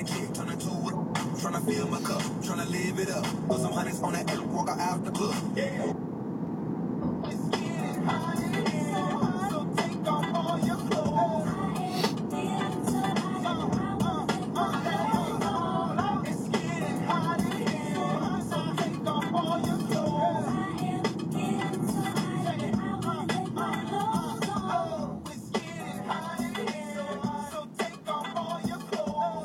a chick, turn into it. Tryna fill my cup, tryna live it up. Put some hundreds on that app, walk out the club. Yeah. It's getting hot in here, so take off all your clothes. It's getting hot in here, so take off all your clothes. It's getting hot in here, so take off all your clothes.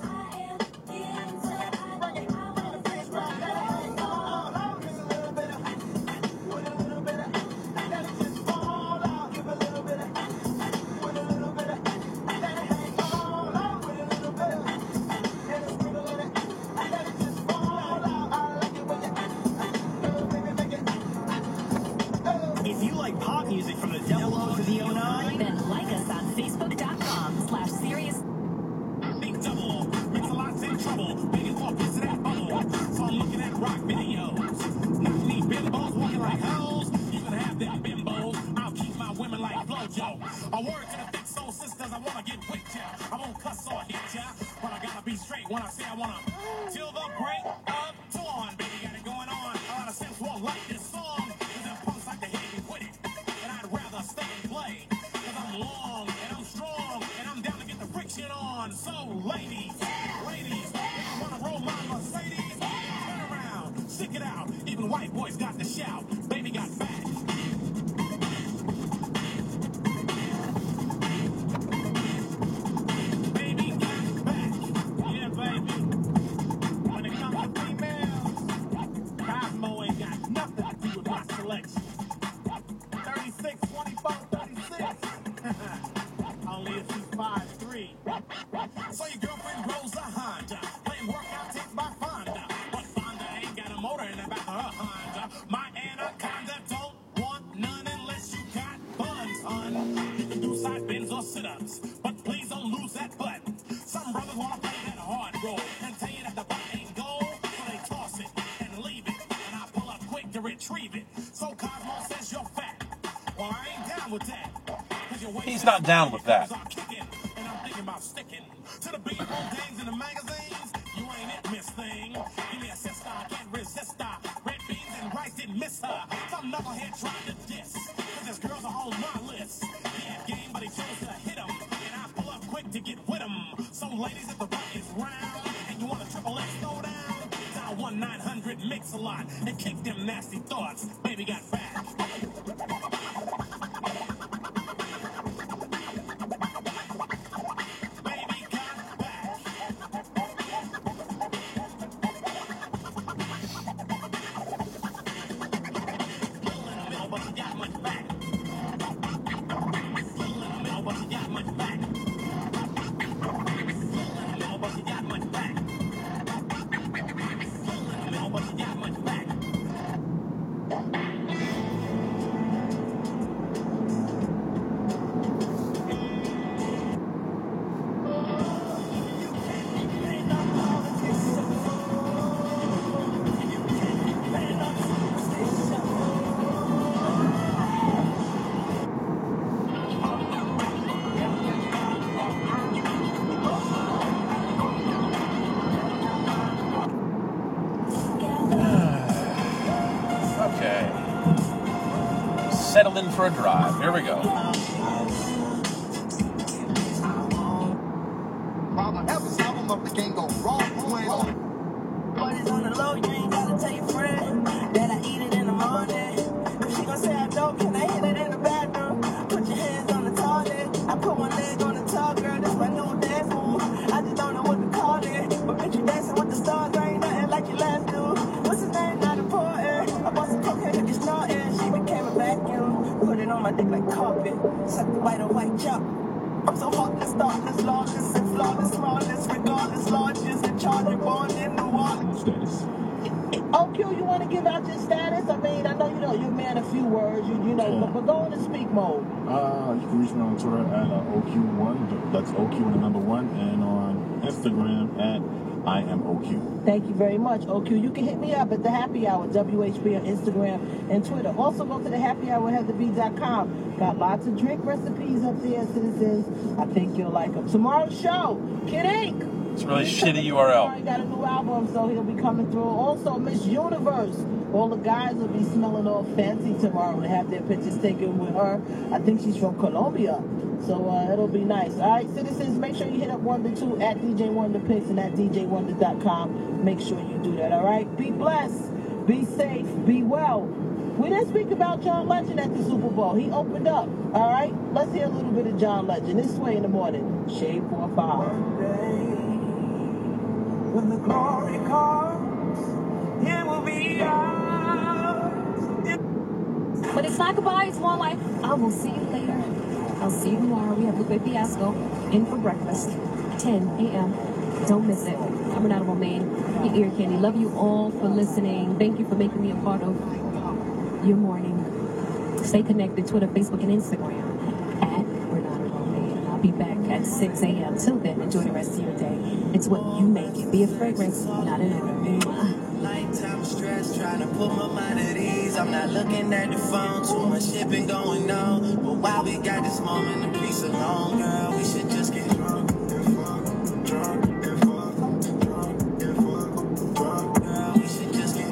Bring it, bring the face right there. Give a little bit of, with a little bit of, let it just fall out. Give a little bit of, with a little bit of, let it hang all out. With a little bit of, and a sprinkle of it, let it just fall out. I like it when you, baby, make it. If you like pop music from the 00 to the 09, Then like us on Facebook.com/Sirius. Big double, makes a lot's in trouble. Baby walk into that bubble. So I'm looking at rock videos. Not me bimbos walking like hoes. You can have them bimbos. I'll keep my women like Flojo. A word to the thick soul sisters, I wanna get with ya. I won't cuss or hit ya, but I gotta be straight when I say I wanna. Till the break of dawn, baby, got it going on. A lot of sense won't like this song. Cause them punks like to hit me with it. And I'd rather stay and play. Cause I'm long and I'm strong and I'm down to get the friction on. So ladies, ladies, if you wanna roll my Mercedes, turn around, stick it out. Even white boys got to shout. Baby got back. Baby got back. Yeah, baby. When it comes to females, Cosmo ain't got nothing to do with my selection. 36, 24, 36. Only if she's 5'3". So your girlfriend rolls a Honda, playing workout tips by Fonda. But Fonda ain't got a motor in the back of her Honda. My Anaconda don't want none unless you got buns, hun. You can do side bends or sit-ups, but please don't lose that butt. Some brothers wanna play that hard role and tell you that the butt ain't gold, so they toss it and leave it, and I pull up quick to retrieve it. So Cosmo says you're fat. Well, I ain't down with that. 'Cause your waist He's not down with that. are kicking, and I'm thinking about sticking to the B-roll games in the magazines. You ain't it, Miss Thing. Give me a sister, I can't resist her. Red beans and rice didn't miss her. Some knucklehead tried to diss, 'cause this girl's are on my list. He had game, but he chose to hit him, and I pull up quick to get with him. So ladies, if the butt is round and you want a triple X throw down, dial 1-900-MIX-A-LOT and kick them nasty thoughts. Baby got back. Baby got back. Little in the middle, but she got much back. Little in the middle, but she got much back. Little in the middle, but she got much back. Little in the middle, but she got much back. Okay. Settle in for a drive. Here we go. Mama, every album up the game go wrong. But it's on the low, you ain't gotta tell your friend that I eat it in the morning. If she gon' say I don't, can I hit it in the bathroom? Put your hands on the toilet. I put one leg on the tall girl, that's my new dance move. I just don't know what to call it. But bitch, you dancing with the stars, there ain't nothing like your last dude. What's his name? Not important. I bought some cocaine and it's snorting. She became a vacuum. Put it on my dick like carpet. Suck the white on white chop. I'm so heartless, thoughtless, lawless, and flawless, smallest, regardless, largest, and charge of born in New Orleans. OQ, you want to give out your status? I mean, I know you know you're a man of few words, you know, but go into speak mode. You can reach me on Twitter at OQ1, that's OQ and the number 1, and on Instagram at I am OQ. Thank you very much, OQ. You can hit me up at the Happy Hour, WHP on Instagram and Twitter. Also go to the Happy Hour, HeatherB.com. Got lots of drink recipes up there, citizens. I think you'll like them. Tomorrow's show, Kid Ink. It's a really He's shitty coming through URL. tomorrow. He got a new album, so he'll be coming through. Also, Miss Universe. All the guys will be smelling all fancy tomorrow and have their pictures taken with her. I think she's from Colombia. So it'll be nice. All right, citizens, make sure you hit up Wonder 2 at DJ Wonder Pics and at DJWonder.com. Make sure you do that, all right? Be blessed, be safe, be well. We didn't speak about John Legend at the Super Bowl. He opened up, all right? Let's hear a little bit of John Legend. This way in the morning. Shade 4-5. When the glory comes, it will be ours. But it's not goodbye, it's more like, I will see you later. I'll see you tomorrow. We have Lupe Fiasco in for breakfast, 10 a.m. Don't miss it. I'm Renata Romaine, your ear candy. Love you all for listening. Thank you for making me a part of your morning. Stay connected, Twitter, Facebook, and Instagram at Renata Romaine. And I'll be back at 6 a.m. Till then, enjoy the rest of your day. It's what you make it. Be a fragrance, not an odor. Nighttime stress, trying to put my mind at ease. I'm not looking at the phone, too much shit been going on. But while we got this moment of peace alone, girl, we should just get drunk. Girl, we should just get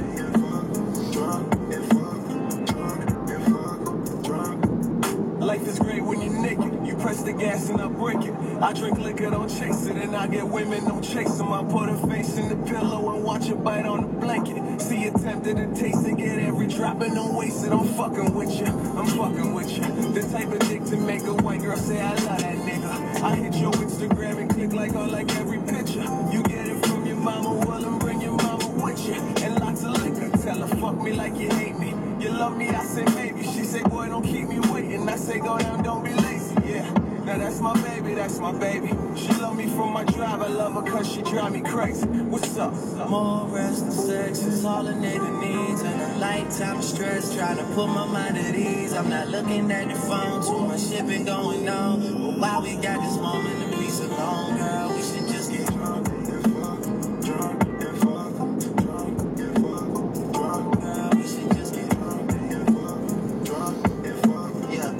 Life is great when you're naked. You press the gas and I break it. I drink liquor, don't chase it. And I get women, don't chase them. I put her face in the pillow and watch her bite on the blanket. See you tempted to taste it, get every drop and don't waste it. I'm fucking with you, I'm fucking with you. The type of dick to make a white girl say I love that nigga. I hit your Instagram and click like on like every picture. You get it from your mama, well and bring your mama with you. And lots of liquor, tell her fuck me like you hate me. You love me, I say maybe. She say boy don't keep me waiting. I say go down, don't be lazy, yeah. Now that's my baby, that's my baby. She love me from my drive, I love her cause she drive me crazy. What's up? more rest and sex is all a nigga needs. And a lifetime of stress, trying to put my mind at ease. I'm not looking at the phone, too much shit been going on. But while we got this moment of peace alone, girl, we should just get drunk. Girl, we should just get drunk. Yeah.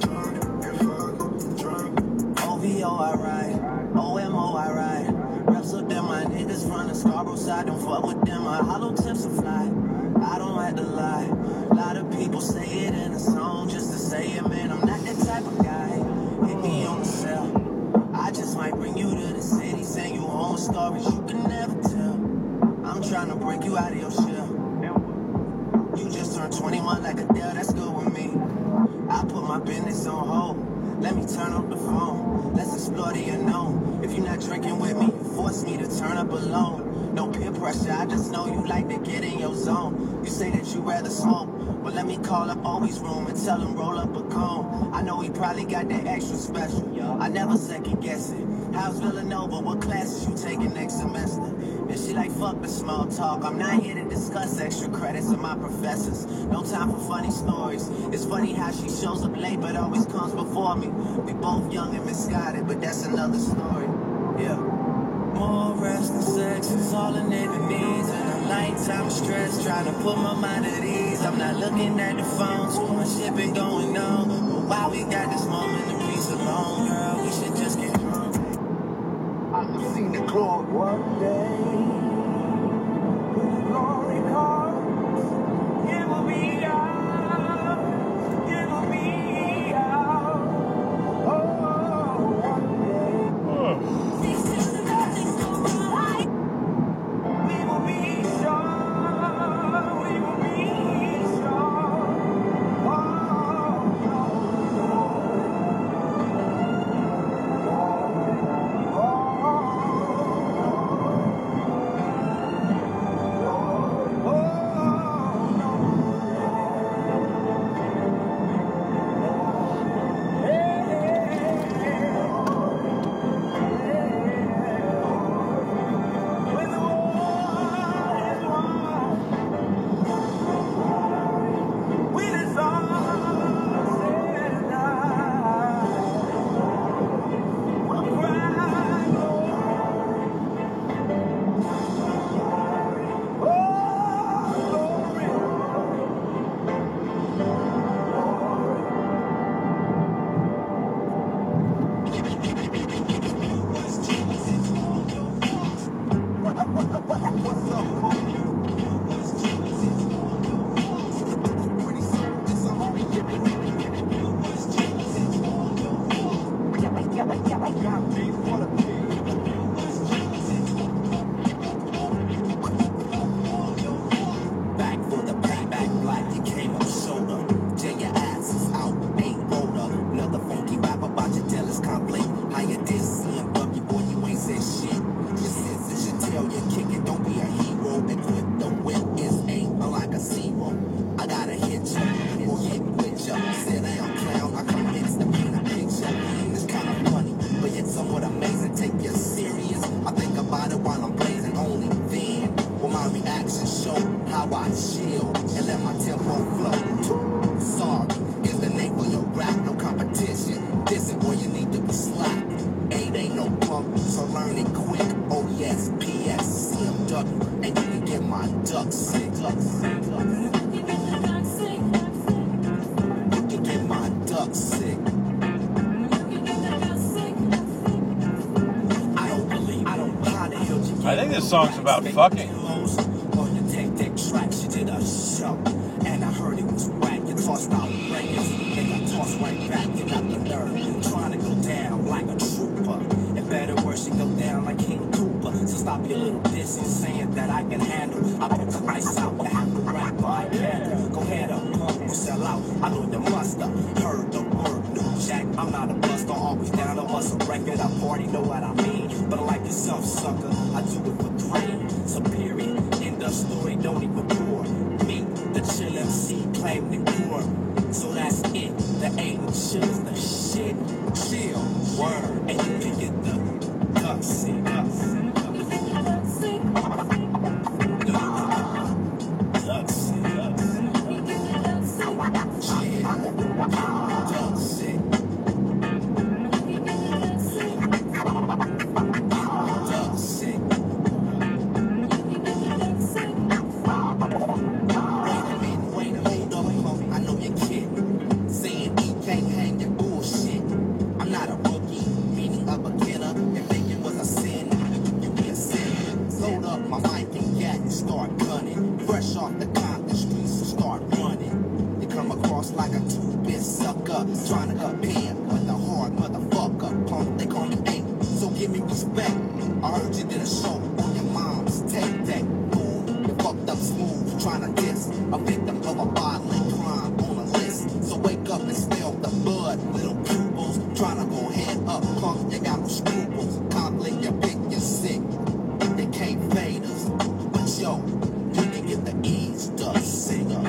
OVO, I ride. OMO, I ride. Reps up them, my niggas from the Scarborough side. Don't fuck with them, my hollow tips will fly. I don't have to lie. A lot of people say it in a song just to say it, man. I'm not that type of guy. Hit me on the cell. I just might bring you to the city, send you home stories you can never tell. I'm trying to break you out of your shell. You just turned 21 like Adele, that's good with me. I put my business on hold. Let me turn up the phone. Let's explore the unknown. If you're not drinking with me, you force me to turn up alone. No peer pressure, I just know you like to get in your zone. You say that you rather smoke, but let me call up Always Room and tell him roll up a cone. I know he probably got that extra special. I never second guess it. How's Villanova? What classes you taking next semester? And she like, fuck the small talk. I'm not here to discuss extra credits of my professors. No time for funny stories. It's funny how she shows up late but always comes before me. We both young and misguided, but that's another story. Yeah. More rest and sex is all a nigga needs. And a lifetime of stress, trying to put my mind at ease. I'm not looking at the phone, too much shit been going on. But while we got this moment of peace alone, girl, we should just get drunk. I've seen the glory one day. When the glory comes, it will be ours. It will be ours. Oh, one day. We will be strong. We will be strong. Oh, oh, oh. chill and let my tempo flow. Sorry is the name for your rap, no competition. This is where you need to be slack. 8 ain't no punk, so learn it quick. Oh yes, PS, CMW, and you can get my duck sick. You can get my duck sick. I think this song's about fucking. On your take tracks, you did a show, and I heard it was whack. You tossed out records, and got tossed right back. You got the nerve, trying to go down like a trooper. It better worse, you go down like King Cooper. So stop your little dissing, saying that I can handle. I put the ice out, I have to rap, but I can't. Go ahead up, punk, or sell out. I know the muster, heard the word, new jack. I'm not a buster, always down to bust a record. I party, know what I mean. But I like yourself, sucker. I do it for green. Superior. End of story, don't even bore. Me, the chill MC, claim the core. So that's it. The ain't no chill is the shit. Chill, word, and you can get the duck sick. Duck sick. Trying to compare with the hard motherfucker punk. They call me A, so give me respect. I heard you did a show on your mom's tape deck. Ooh, you fucked up smooth, trying to diss a victim of a violent crime on a list. So wake up and smell the blood, little pupils. Trying to go head up, punk, you got no scruples. Conflict, you pick, you're sick. They can't fade us, but yo, you can get the ease, the singer.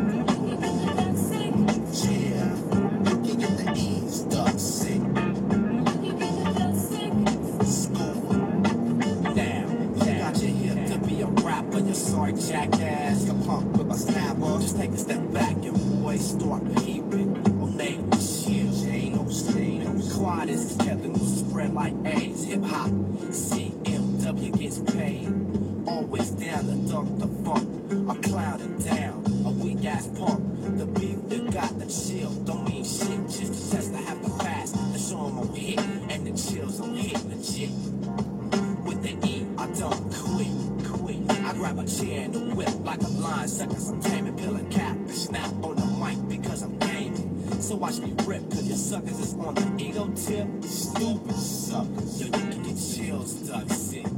Sorry, jackass, you punk with a snapper. Just take a step back and boy start peeping. On name shit, ain't no stain. Quad is kept the news spread like AIDS. Hip hop, CMW gets paid. Always down to dunk the funk. A clown and down, a weak ass punk. The beef that got the chill don't mean shit. Just to have the fast, the show 'em on hit, and the chills on hit legit. With the E, I don't quit. I grab a chair and a whip like a blind sucker. Some tame and peel a cap and snap on the mic because I'm gaming. So watch me rip, cause your suckers is on the ego tip. Stupid suckers. Yo, you can get chills, duck sick.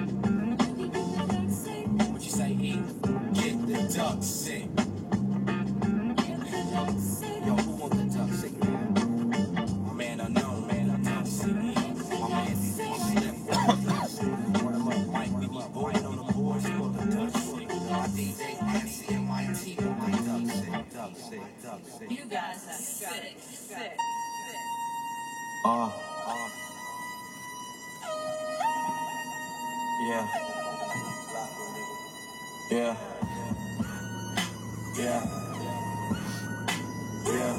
What you say, E? Get the duck sick. Yo, who want the duck sick, man? My man unknown, sick. My man, one of my mic, we be boy on the board, so the duck sick. My DJ, Nancy, and my team, my duck sick. You guys are sick. Yeah. Yeah. Yeah. Yeah.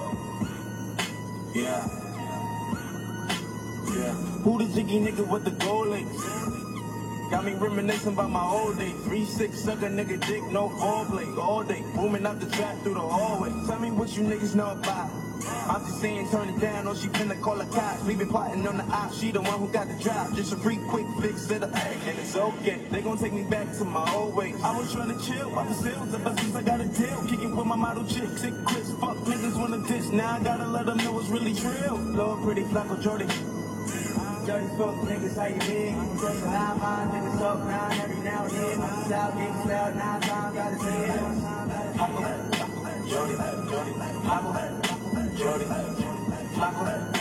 Yeah. Yeah. Who the jiggy nigga with the gold links? Got me reminiscing about my old days. 3-6 sucker nigga dick, no foreplay. All day, booming up the trap through the hallway. Tell me what you niggas know about. I'm just saying turn it down or she finna call the cops. We been plotting on the op, she the one who got the drop. Just a free quick fix to the and it's okay. They gon' take me back to my old ways. I was trying to chill by the sales, ever since I got a deal. Kicking with my model chick, sick Chris, fuck niggas wanna diss. Now I gotta let them know it's really trill. Lord pretty Flacco Jordy. Dirty fuck niggas, how you been? I'm just a high mind, niggas talk around every now and then. I'm out, getting loud, 9 times, gotta say it. Jordy,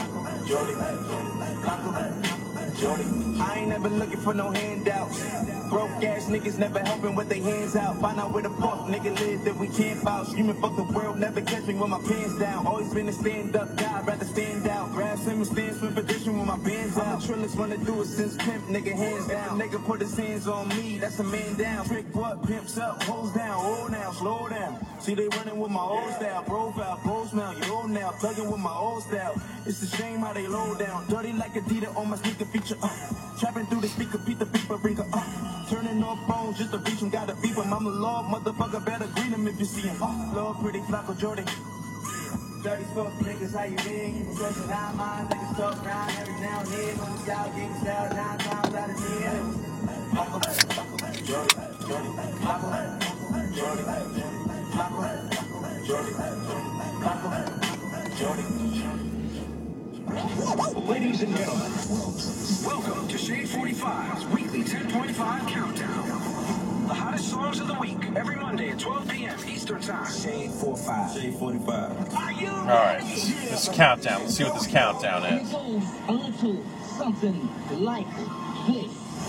Jordy, I ain't never looking for no handouts. broke ass niggas never helping with their hands out. Find out where the fuck nigga live that we can't foul. Screaming fuck the world, never catch me with my pants down. Always been a stand up guy, rather stand out. Grab Simmons stands for position with my bands out. The trillers wanna do it since pimp, nigga hands down. If a nigga put his hands on me, that's a man down. Trick what, pimps up, hoes down, hold now, slow down. See they running with my old style, profile, pose now, you old now, plugging with my old style. It's a shame how they low down, dirty like Adidas on my sneaker feature. Trapping through the speaker, beat the beeper, bring her turning off phones just to reach him, gotta beep him. I'm a love motherfucker, better greet him if you see him. Love pretty Flacco Jordan. Dirty fuck niggas, how you been? You possession, I mind, niggas talk around every now and then. When we out, getting style 9 times out of 10. Flacco, Jordan, Flacco, Jordan, Flacco, Jordan, Flacco, Jordan. Ladies and gentlemen, welcome to Shade 45's weekly 10.5 countdown. The hottest songs of the week, every Monday at 12 p.m. Eastern Time. Shade 45. Shade 45. Are you All right, this countdown. Let's see what this countdown is. A little something like this.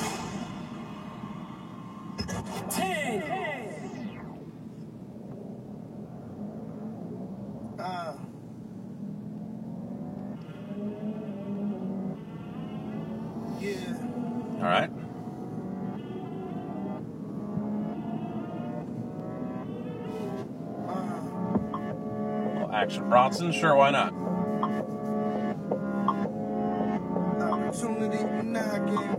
10, Yeah. All right. Well, Action Bronson, sure, why not? Opportunity knocking.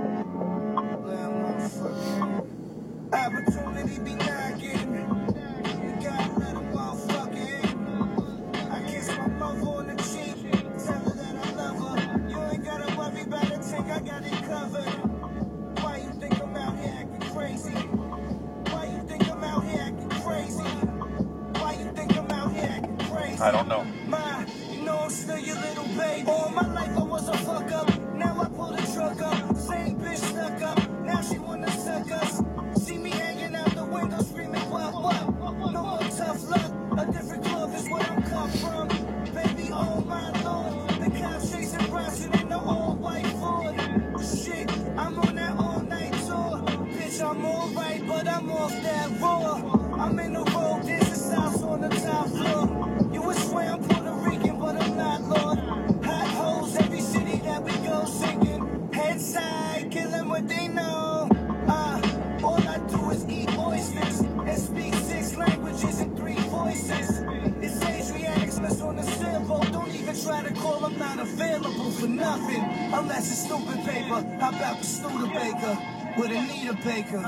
Opportunity be knocking. You gotta let a motherfucker in. I kiss my mother on the cheek. Tell her that I love her. You ain't gotta worry about a tick, I got it covered. Why you think I'm out here acting crazy? Why you think I'm out here acting crazy? Why you think I'm out here acting crazy? I don't know. Ma, you know I'm still your little baby. All my life I was a fuck up. Now I pull the truck up. Same bitch stuck up. Now she wanna suck us. See me hanging out the window screaming, what? No more tough luck. A different club is where I'm come from. Baby, oh my lord. The cops chasing Bronson in the all-white Ford. Shit, I'm on that all-night tour. Bitch, I'm alright, but I'm off that raw. I'm in the road, there's a sauce on the top floor. You would swear I'm Puerto Rican, but I'm not, Lord. Hot hoes, every city that we go singing. Head side, killing what they know. All I do is eat oysters and speak 6 languages and 3 voices. It's Adriatic's on the sailboat. Don't even try to call, I'm not available for nothing. Unless it's stupid paper. How about the Studebaker with Anita Baker?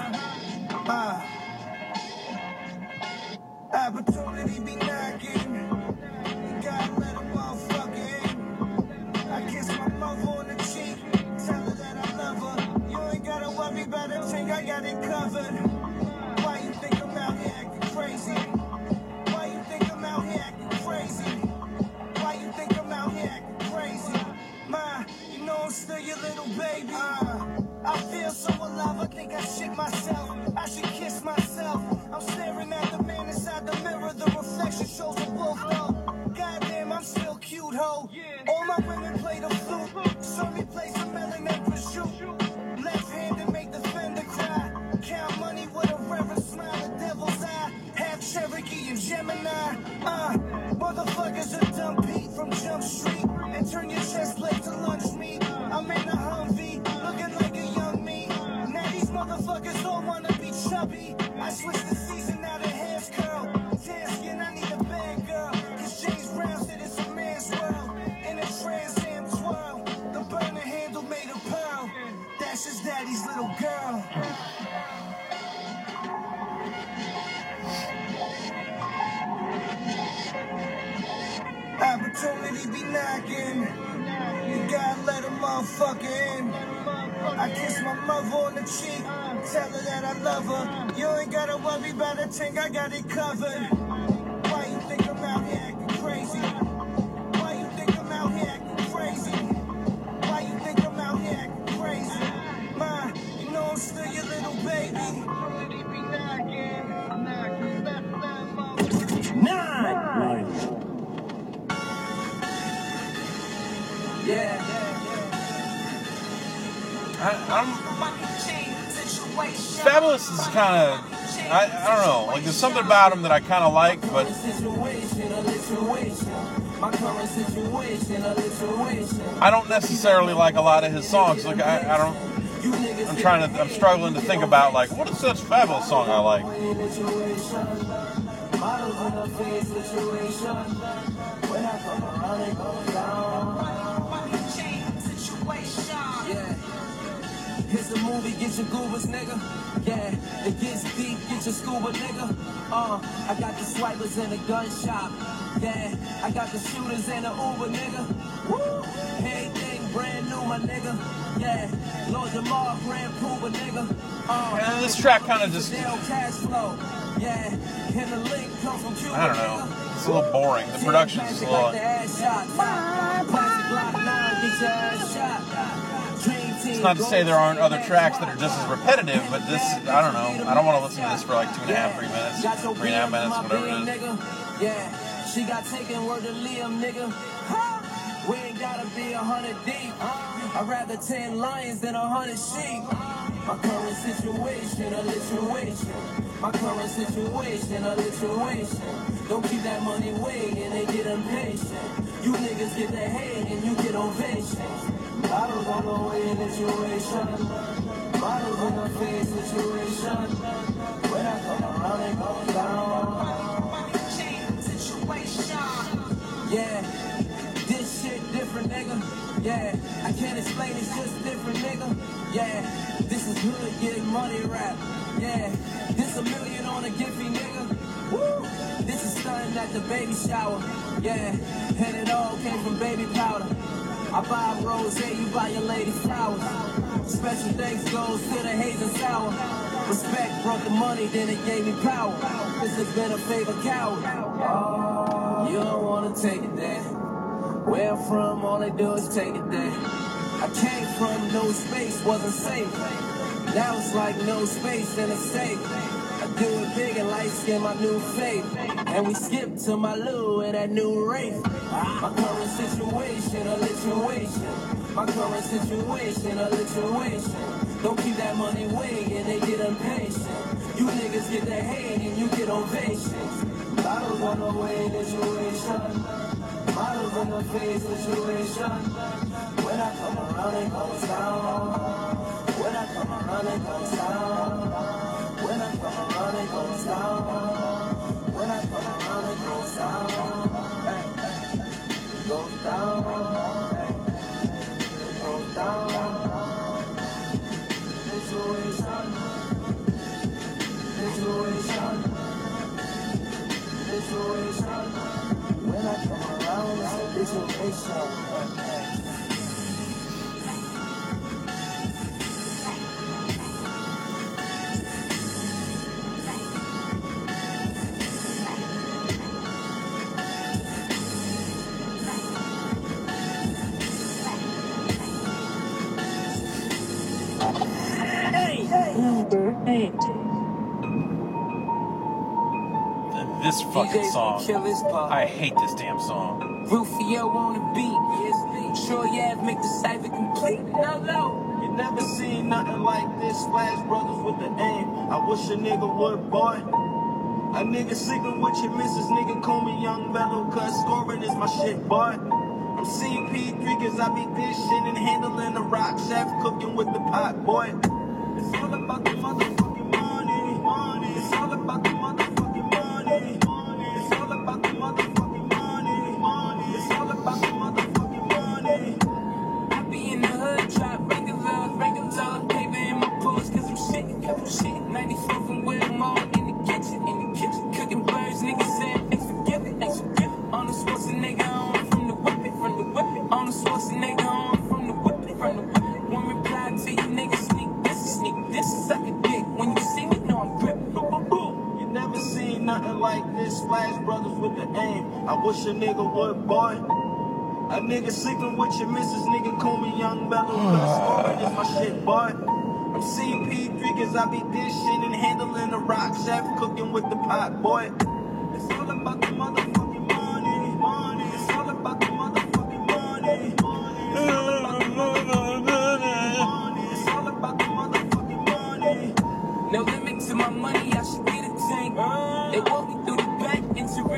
Opportunity be knocking. You gotta let a motherfucker in. I kiss my mother on the cheek. Tell her that I love her. You ain't gotta worry about a thing, I got it covered. Why you think I'm out here acting crazy? Why you think I'm out here acting crazy? Why you think I'm out here acting crazy? Ma, you know I'm still your little baby. I feel so alive, I think I shit myself. I should kiss myself. I'm staring at the man inside the mirror. The reflection shows a wolf though. Goddamn, I'm still cute, ho. All my women play the flute. Saw me play some melon and prosciutto. Left hand and make the fender cry. Count money with a reverent smile, a devil's eye. Half Cherokee and Gemini. Motherfuckers a dumb beat from Jump Street. And turn your chest plate to lunch meat. I'm in a Humvee, looking like a young me. Now these motherfuckers all wanna be chubby. I switched the season, now the hair's curl. Tan skin, I need a bad girl. Cause James Brown said it's a man's world. In a Trans Am twirl. The burner handle made of pearl. That's his daddy's little girl. Opportunity be knocking. You gotta let a motherfucker in. I kiss my mother on the cheek. Tell her that I love her. You ain't gotta worry about a thing, I got it covered. Why you think I'm out here acting crazy? Why you think I'm out here acting crazy? Why you think I'm out here acting crazy? Ma, you know I'm still your little baby. Opportunity be knocking. Nine. I'm Fabulous is kind of, I don't know, like there's something about him that I kind of like, but I don't necessarily like a lot of his songs. Like I'm struggling to think about like what is such Fabulous song I like. Here's the movie, get your goobers, nigga. Yeah, it gets deep, get your scuba, nigga. I got the swipers in the gun shop. Yeah, I got the shooters in the Uber, nigga. Woo! Everything brand new, my nigga. Yeah, Lord Jamar, Grand Pooba, nigga. And this track kind of just, cash flow. Yeah, and the link comes from Cuba, I don't know, it's a little boring. The production's just a little... It's not to say there aren't other tracks that are just as repetitive, but this, I don't know. I don't want to listen to this for like 2.5, 3 minutes, 3.5 minutes, whatever it is. Yeah, she got taken word to Liam, nigga. We ain't gotta be 100 deep. I'd rather 10 lions than 100 sheep. My current situation, a lituation. My current situation, a lituation. Don't keep that money waiting, they get impatient. You niggas get the hate and you get ovation. Bottles on the way in situation. Bottles in the face situation. When I come around, it goes down. Yeah, this shit different, nigga. Yeah, I can't explain, it's just different, nigga. Yeah, this is hood getting money rap. Yeah, this $1 million on a Giphy, nigga. Woo! This is stunting at the baby shower. Yeah, and it all came from baby powder. I buy a rose, you buy your lady flowers. Special thanks goes to the haze and sour. Respect brought the money, then it gave me power. This has been a favor coward. Oh, you don't wanna take it there. Where I'm from, all they do is take it there. I came from no space, wasn't safe. Now it's like no space in a safe. I do it big and light skin, my new faith. And we skip to my Lou and that new Wraith. My current situation, a lituation. My current situation, a lituation. Don't keep that money waiting, they get impatient. You niggas get the hate and you get ovations. Bottles on the way, situation. Bottles in the face, situation. When I come around, it goes down. When I come around, it goes down. When I come around, it goes down. When I come around, it goes down. It goes down. It goes down. Situation. Situation. Situation. When I come around, it's a situation. This fucking song. I hate this damn song. Rufio on the beat. Sure, yeah, make the cipher complete. No. You never seen nothing like this. Splash Brothers with the aim. I wish a nigga would, boy. A nigga sleeping with your missus, nigga call me Young Bello, cause scoring is my shit, boy. I'm CP3 cause I be dishing and handling the rock, chef cooking with the pot, boy. It's all about the motherfucking money, money. It's all about the motherfucking money, money. It's all about the motherfucking money, money. It's all about the motherfucking money. I be in the hood, drop regular, paper in my pulse, cause I'm shitting, 94 from Wilmore, in the kitchen, cooking birds, niggas saying, thanks for giving, on the Schwarzenegger, on from the whip it, on the Schwarzenegger, on from the whip it, one reply to you niggas, sneak this, suck a dick, when you see me, know I'm gripping, You never seen nothing like this. Splash Brothers with the aim. I wish a nigga would, boy. A nigga sleeping with your missus, nigga call me Young Bello, cause scoring is my shit, boy. I'm CP3 cause I be dishing and handling the rock, chef cooking with the pot, boy. It's all about the motherfucking money, money. It's all about the motherfucking money, money. It's all about the motherfucking money. It's all about the motherfucking money.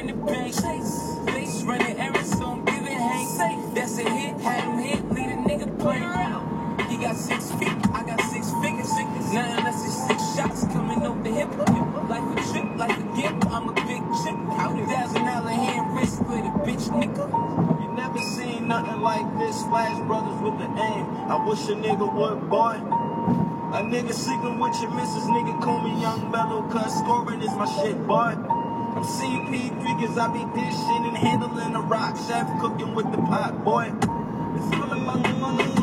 in the bank. Face running errands, so I'm giving Hank. That's a hit, had him hit, lead a nigga play. He got 6 feet, I got 6 figures. Nothing less than 6 shots coming off the hip. Like a trip, like a gift, I'm a big chip. $1,000 hand wrist with a bitch nigga. You never seen nothing like this. Splash Brothers with the aim. I wish a nigga would, boy. A nigga sleeping with your missus, nigga call me Young Mellow, cause scoring is my shit, boy. I'm CP3 cause I be dishing and handling the rock, chef cooking with the pot, boy. It's all about the money. It's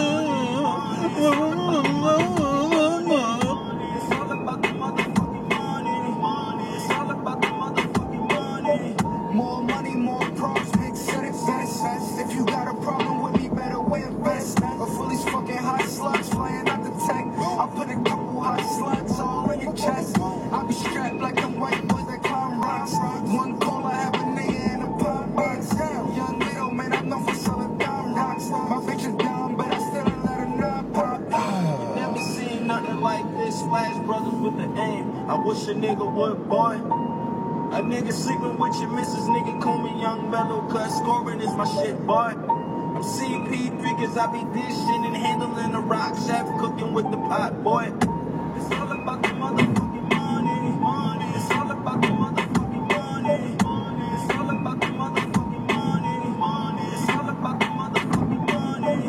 all about the motherfucking money. It's all about the motherfucking money. More money, more pros, big success. If you got a problem with me, better wear vest. A fully fucking hot slugs flying out the tank. I put a couple hot slugs all in your chest. I be strapped like them white boys that climb rocks. One call, I have a nigga in a pop box. Young widow, man, I'm known for selling down rocks. My bitch is down, but I still ain't let her not pop. Never seen nothing like this. Splash Brothers with the aim. I wish a nigga would, boy. A nigga sleeping with your missus, nigga call me Young Mellow, cause scoring is my shit, boy. I'm CP3 cause I be dishing and handling the rock, chef cooking with the pot, boy. It's all about the motherfucking money. It's all about the motherfucking money. It's all about the motherfucking money. It's all about the motherfucking money.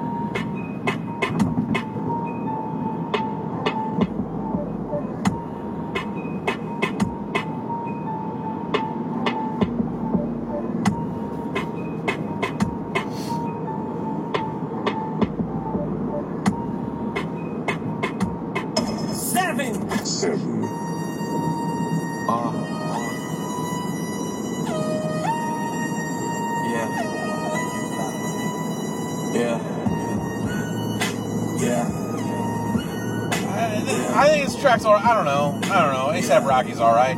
I think this track's alright. I don't know. A$AP Rocky's alright.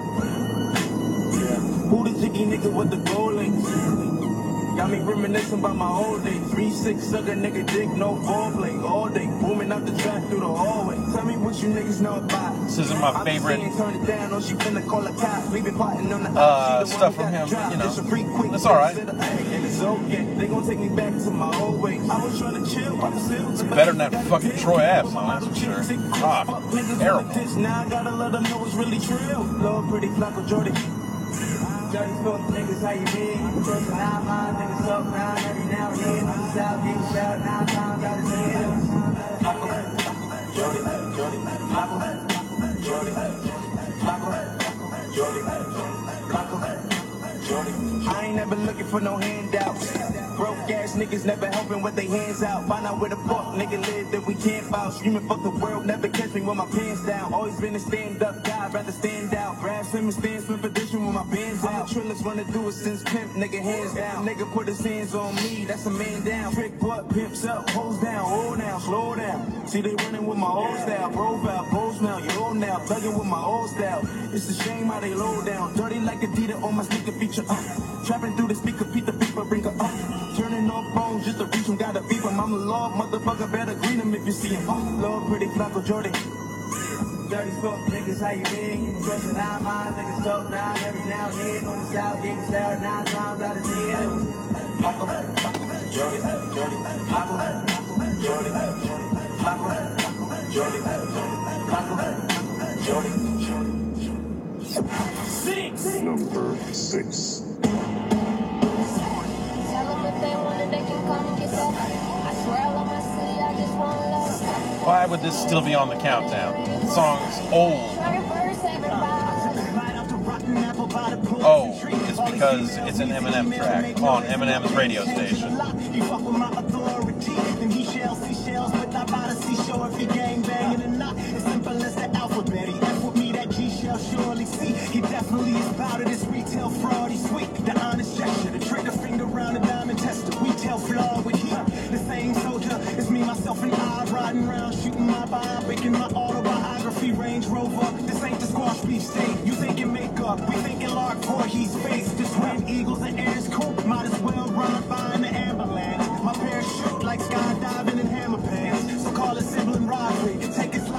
Who the jiggy nigga with the gold links? Got me reminiscing about my old days. 3-6 sucker nigga dick, no foreplay. All day, booming out the track through the hallway. Tell me what you niggas know about. This isn't my favorite turn it down, or she finna call a cop. Leave it potting on the stuff from him, you know. That's alright. And it's okay. They gon' take me back to my old way. I was trying to chill by the field. It's better than that fucking Troy Ave song, that's for sure. God, terrible. Now I gotta let them know it's really true. Love pretty Flacco Jordy. Dirty fuck niggas, how you been? Trust and I mind niggas up round every now and then. On the south, getting shot 9 times out of 10. Flacco, Jordy, Jordy, Flacco, Jordy, Flacco, Jordy, Flacco, Jordy. I ain't never looking for no handouts. Broke ass niggas never helping with their hands out. Find out where the fuck nigga live that we can't bout. Screaming fuck the world, never catch me with my pants down. Always been a stand up guy, rather stand out. Brad Simmons stands for position with my bands out. Trillers wanna do it since pimp, nigga hands down. Nigga put his hands on me, that's a man down. Trick what, pimps up, hoes down, hold down, slow down. See they running with my old style, profile, post now, you old now, thugging with my old style. It's a shame how they low down, dirty like Adidas on my sneaker feature. Trapping through the speaker, Pete the beeper, bring her up. Turning off phones just to reach him, gotta beep him. I'm a love, motherfucker, better green him if you see him. Love pretty Flacco Jordy. Dirty fuck niggas, how you been? Trust and I mind niggas talk down every now and then. On the south, getting shot 9 times out of 10. Flacco, Jordy, Jordy, Flacco, Jordy, Flacco, Jordy, Flacco, Jordy. 6. Number 6. Why would this still be on the countdown? The song's old. Oh, it's because it's an Eminem track on Eminem's radio station. You fuck with my authority, and he shall see shells, but not by the seashore if he gang banging and not as simple as the alphabet. He F with me, that G shall surely see. He definitely is proud of this retail fraud. He's sweet, the honest gesture, the trigger finger around the diamond tester. We tell flaw with heat. The same soldier is me, myself, and I riding around shooting my biopic in my autobiography. Range Rover, this ain't the squash beef steak. You thinking makeup, we thinking Lark Voorhees face. This wind eagles and airs cool, might as well run by in the ambulance. My parachute like skydiving in hammer pants, so call it sibling robbery. Take his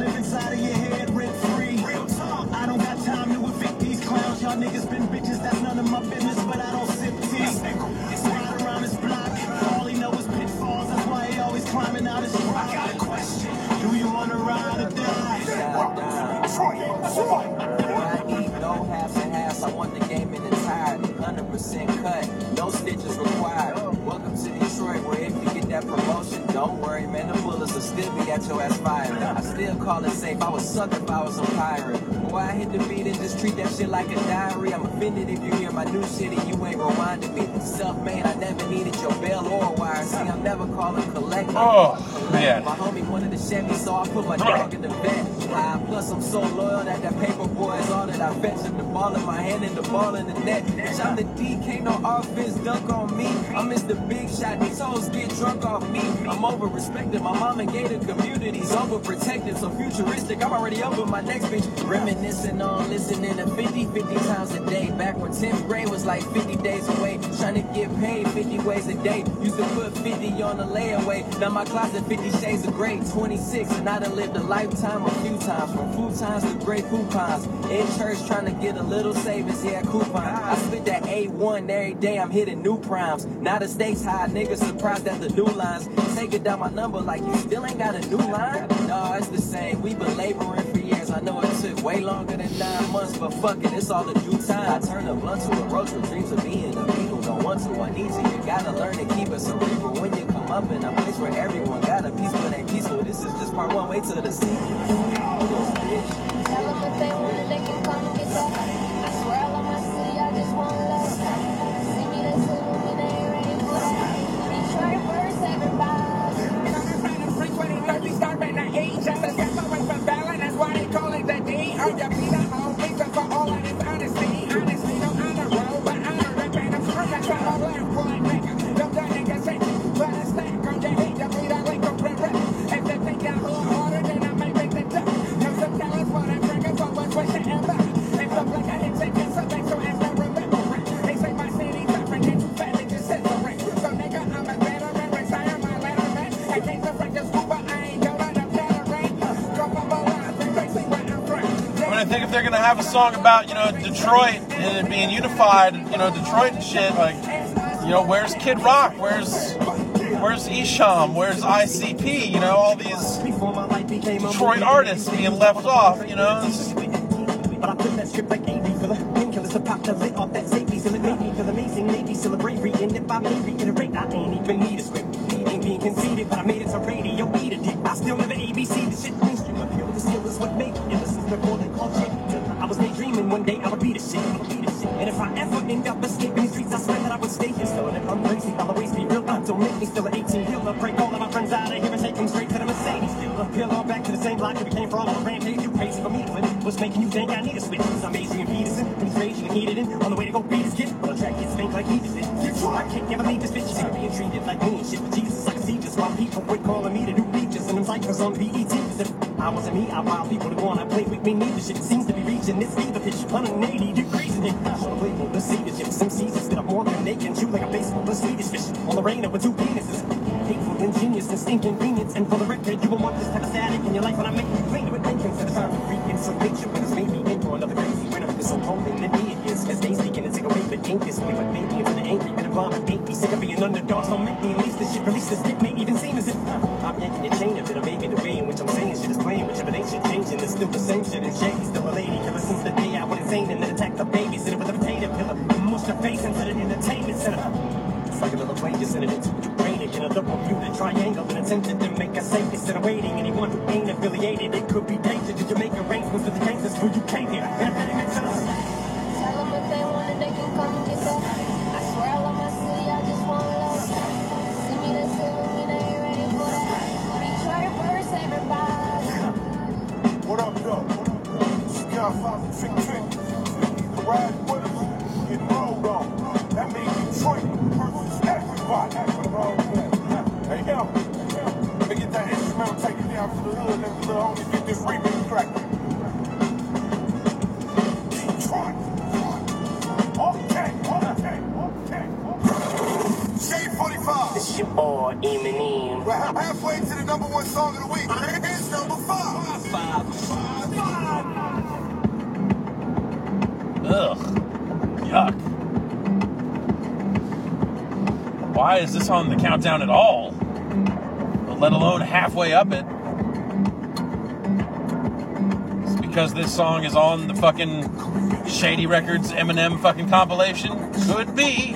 live inside of your head rent free. Real talk. I don't got time to evict these clowns. Y'all niggas been bitches, that's none of my business, but I don't sip tea. Ride around this block, all he know is pitfalls. That's why he always climbing out his rock. I got a question. Do you wanna ride or die? Boy, I eat no halves and halves. I want the game in entirety. 100% cut, no stitches required. Welcome to Detroit, where if you get that promotion, don't worry, man, the bullets will still be at your ass fired. I still call it safe. I would suck if I was a pirate. Boy, I hit the beat and just treat that shit like a diary. I'm offended if you hear my new shit and you ain't rewinding me. Self-made, I never needed your bell or a wire. See, I'm never calling collect. Oh, man. My homie wanted the Chevy, so I put my dog in the vet. Plus, I'm so loyal that paper boy is all that I fetch. The ball in my hand and the ball in the net. Bitch, I'm the D, can't no offense dunk on me. I miss the big shot, these hoes get drunk off me. I'm over-respected, my mom and gated communities overprotected, so futuristic, I'm already over my next bitch. Reminiscing on listening to 50 times a day. Back when 10th grade was like 50 days away. Trying to get paid 50 ways a day. Used to put 50 on the layaway. Now my closet 50 shades of gray. 26 and I done lived a lifetime a few times. From food times to great coupons. In church trying to get a little savings, yeah, coupon. I spit that A1 every day, I'm hitting new primes. Now the stakes high, niggas surprised at the new lines. Take it down my number like you still ain't got a new line? No, it's the same, we been laboring for years. I know it took way longer than 9 months, but fuck it, it's all the due time. I turn a blunt to a roach with dreams of being a beetle. Don't want to, I need to. You gotta learn to keep it cerebral when you come up in a place where everyone got a piece but ain't peaceful. This is just part one, wait till the sequel. Tell them if they want it, they can come and get that. I swear I love my city, I just want love. See me, they salute me, they ain't ready for that. Detroit first, everybody. That's why they call it the D. Oh, you be the home pizza for all of this honesty. Honestly, no honor roll, but honor the band of screw. I try to learn for a nigga. Don't that nigga say, but I stack on your head, you be that link of rip. If they think I'm harder, then I may make the duck. No some talents for them triggers, but what's what you ever. If the black I hit, take it, so they so as no remember it. They say my city tough and get too fat, they just sit for it. So nigga, I'm a veteran, retire my letterman. I can't affect the school, but I ain't going to veteran. Go from a line. I think if they're gonna have a song about, you know, Detroit and being unified, you know, Detroit and shit, like, you know, where's Kid Rock? Where's Esham? Where's ICP? You know, all these Detroit artists being left off, you know. But I flip that script like AV for the painkillers to pop the lid off that safety. Still it made me feel amazing, maybe celebrate. And if I may reiterate, I ain't even need a script. Ain't being conceited, but I made it to radio, eat a dick. I still never ABC, the shit mainstream appeal. The skill is what made me innocent before they called shit. I was daydreaming one day I would be the shit. And if I ever end up escaping the streets, I swear that I would stay here still. And if I'm crazy, I'll always be real. Don't make me still an 18-year. Break all of my friends out of here and take them straight to the Mercedes. Still appeal all back to the same block that we came from. On a rampage, you crazy for me. What's making you think I need a switch? Cause I'm Adrian Peterson, and he's raging and heated in. On the way to go beat his kid, well, the track gets faint like he just did. I can't never leave this bitch. Sick of being treated like me and shit. But Jesus, I can see just why people quit calling me to do features. And them cyphers on BET. Cause if I wasn't me, I'd wild people that wanna play with me. Neither shit seems to be reaching this fever pitch. 180 degrees in it. I should play for the cedar chips. Some seasons that up more than they can chew like a baseball. The Swedish fish on the rain with 2 penises. Hateful, ingenious, and inconvenience. And for the record, you won't want this type of static in your life when I make you clean it with bacon. Instead of trying to re-insulate you when it's made me into another crazy winner. It's so cold than me it is. As they speaking and take away the ink is me. What made me into the angry and the vomit. Ain't me sick of being underdogs. Don't make me release this shit. Release this dick may even seem as if I'm yanking your chain a bit. Or maybe the way in which I'm saying shit is playing with you. But ain't shit changing. It's still the same shit. And Shaggy's still a lady killer since the day I went insane and then attacked the babysitter with a potato pillar. Mushed her face into the entertainment center. It's like a little plane just sent it into Ukraine. Again, a double view the triangle and attempted to make us safe instead of waiting. Anyone who ain't affiliated, it could be danger. Did you make arrangements for the gangsters who you came here? And impediment to us. Tell them if they want it, they can come and get that. I swear I love my city, I just want love. See me, they salute me, they ain't ready for that. Detroit first, everybody. What up, though? Skyfire, trick. The ride with us, get rolled on. That means Detroit versus everybody. Hey, yo, let me get that instrumental, take it down to the hood, let the little homie get this remix cracking. Detroit. Okay. Shade 45. This shit boy, Eminem. We're halfway to the #1 song of the week. It's number 5. why is this on the countdown at all? Let alone halfway up it. It's because this song is on the fucking Shady Records Eminem fucking compilation? Could be.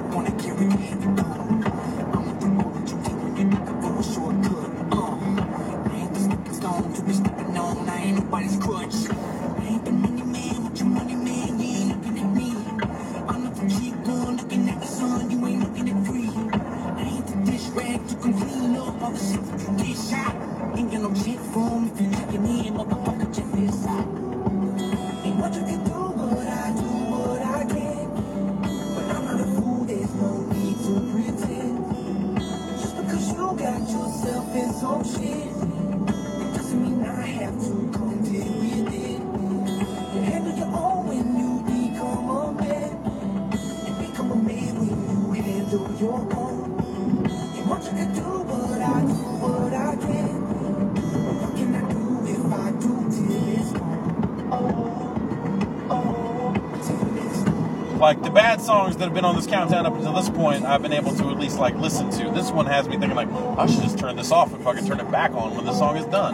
Like, the bad songs that have been on this countdown up until this point, I've been able to at least, like, listen to. This one has me thinking, like, I should just turn this off and fucking turn it back on when the song is done.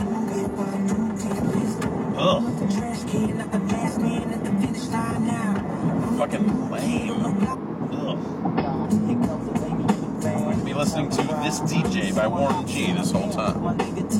Ugh. Fucking lame. Ugh. I could be listening to This DJ by Warren G this whole time.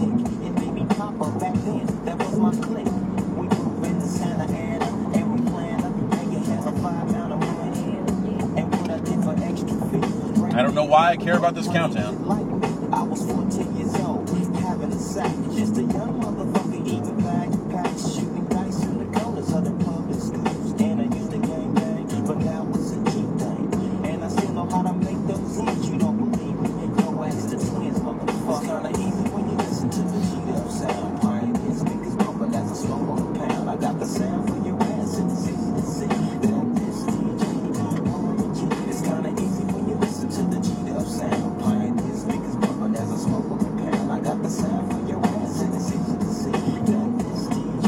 I don't know why I care about this countdown. I was 14 years old, having a sack, just a young motherfucker eating backpacks, shooting dice in the corners of the public schools, and I used to gang bang, but now it's a cheap thing, and I still know how to make those hits. You don't believe me? Go ask the twins, motherfucker. It's kinda easy when you listen to the G-Dub sound. Pioneer speakers bumping as a smoke on a pound. I got the sound for your ass, and it's easy to see that this DJ. It's kinda easy when you listen to the G-Dub sound. Pioneer speakers bumping as a smoke on a pound. I got the sound for your ass, and it's easy to see that this DJ.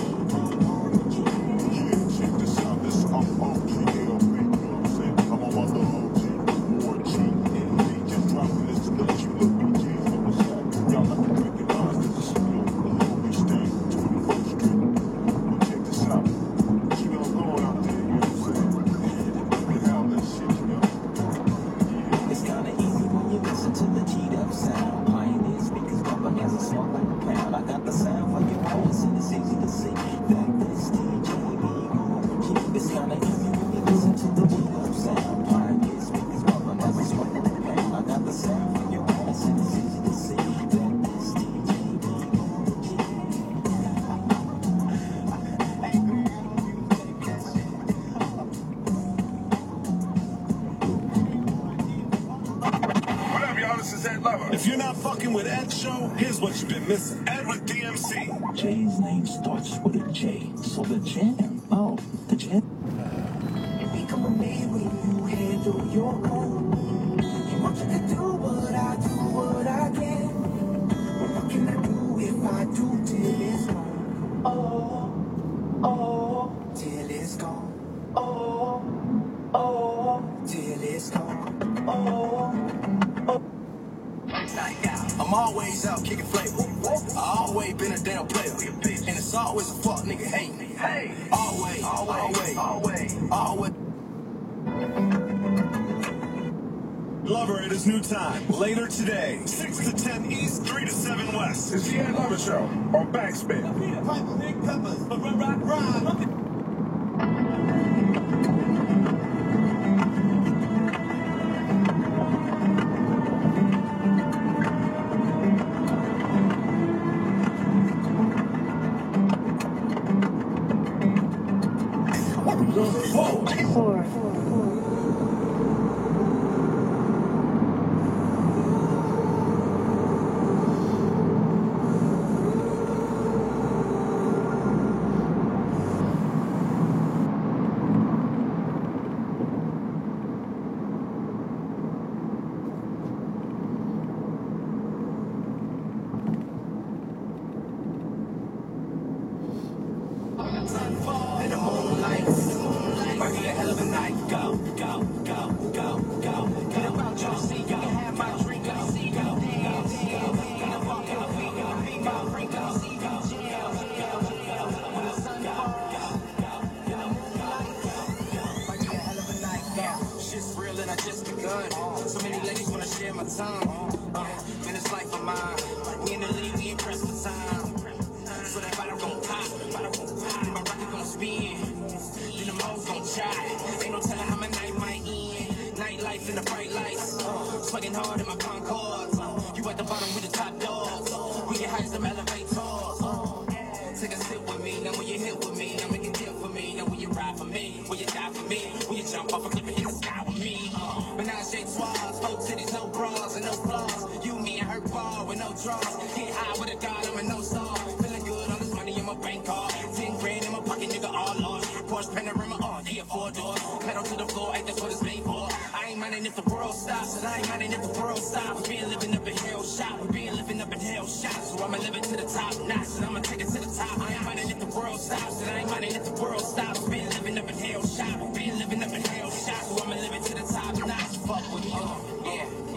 Check this out, this I'm OG, you know what I'm saying? I'm on my little OG, more G, and they just dropping this to let you look at G's on the side. Y'all have to recognize this is still a little bitch thing, 21st Street. But check this out, you know, going out there, you know what I'm saying? And how that shit, you know? It's kinda easy when you listen to the G-Dub sound. Pioneer speakers bumping as a smoke like a pound. I got the sound for your ass, and it's easy to see that this DJ. It's kinda easy when you listen to the G-Dub sound. Pioneer speakers bumping as a smoke like a pound. I got the sound for your ass, and it's easy to see that this DJ. Whatever, y'all, this is Ed Lover. If you're not fucking with Ed Show, here's what you've been missing. Ed with DMC. Jay's name starts with a J, so the jam. Oh, the jam. You become a man when you handle your own. You want you to do what I do, what I can. But what can I do if I do till it's gone? Oh, till it's gone. Oh, till it's gone. I'm always out kicking flavor. I always been a damn player. And it's always a fuck nigga hate me. Always. Lover at his new time. Later today. 6 to 10 East, 3 to 7 West. It's the Ed Lover Show on Backspin. Big peppers. Rock. Four. In the moonlight, might be a hell of a night. shy. Ain't no telling how my night might end. Nightlife in the bright lights. Swagging hard in my Concords. You at the bottom with the top dogs. We get high some elevators. Take a sip with me, now when you hit with me, now make a dip for me, now when you ride for me, when you die for me, when you jump off a cliff and hit the sky with me. Menage a trois, 4 titties, no bras and no flaws. You, me, and her bar with no draws. Get high with a god, I'm a no star. Feeling good, all this money in my bank card. 10 grand in my pocket, nigga, all lost. Porsche Panorama, all yeah, 4 doors. Pedal to the floor, ain't that's what it's made for. I ain't minding if the world stops, and I ain't minding if the world stops. Being living up in hell shot, we being living up in hell shot. So I'ma live it to the top notch, and I'ma take it to the top. I ain't minding if the world stops, and I ain't minding if the world stops. Being living up in hell shot, we being living up in hell shot. So I'ma live it to the top notch. Fuck with me,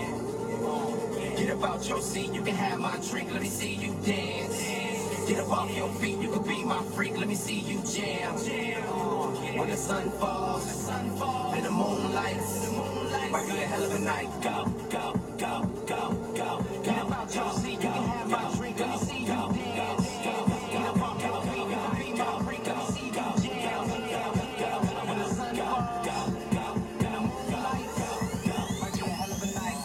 yeah. Get up out your seat, you can have my drink. Let me see you dance. Get up off your feet, you can be my freak. Let me see you jam. When the sun falls, and the moon lights, might be a hell of a night. Go, go, go, go, go. Get up out your seat, you can have my drink. Let me see you dance. Get up off your feet, you can be my freak. Let me see you jam. When the sun falls, and the moon lights, might be a hell of a night.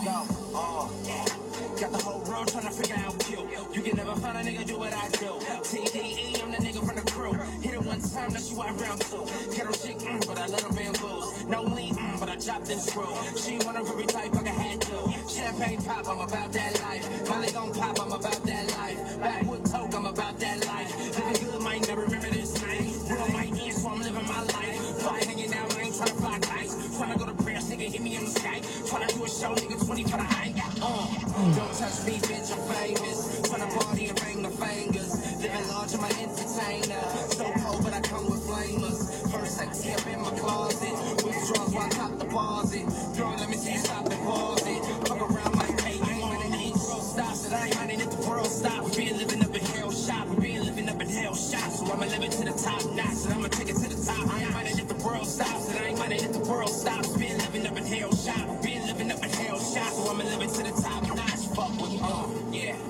Go, got the whole world trying to figure out you. You can never find a nigga do what I do. TDE, I'm the nigga from the crew. Hit it one time, that's you I round two. Ghetto shit, but I let them bamboos. No lean, but I chopped and screw. She wanna groovy type, like I had to. Champagne pop, I'm about that life. Molly gon' pop, I'm about that life. Backwood toke, I'm about that life. Living good, might never remember this night. World might end, so I'm living my life. Fly hanging out, I ain't tryna fly kites. Tryna go to prayer, nigga, hit me in the sky. Tryna do a show, nigga, 20 for the high. Don't touch me, bitch, I'm famous. Tryna party and bang the fingers. Living large, I'm an entertainer. So cold, but I come with flamers. First sex up in my closet. Withdrawals while I top deposit. Girl, let me see you stop and pause it. Fuck around like, hey, I ain't minding if the world stops. And I ain't minding if the world stops. Being living up in hell shop. We being living up in hell shop. So I'ma live it to the top notch. And I'ma take it to the top. I ain't minding if the world stops. And I ain't minding if the world stops. Being living up in hell shop. Being living up in hell shop. So I'ma live it to the top notch. Fuck with me, yeah.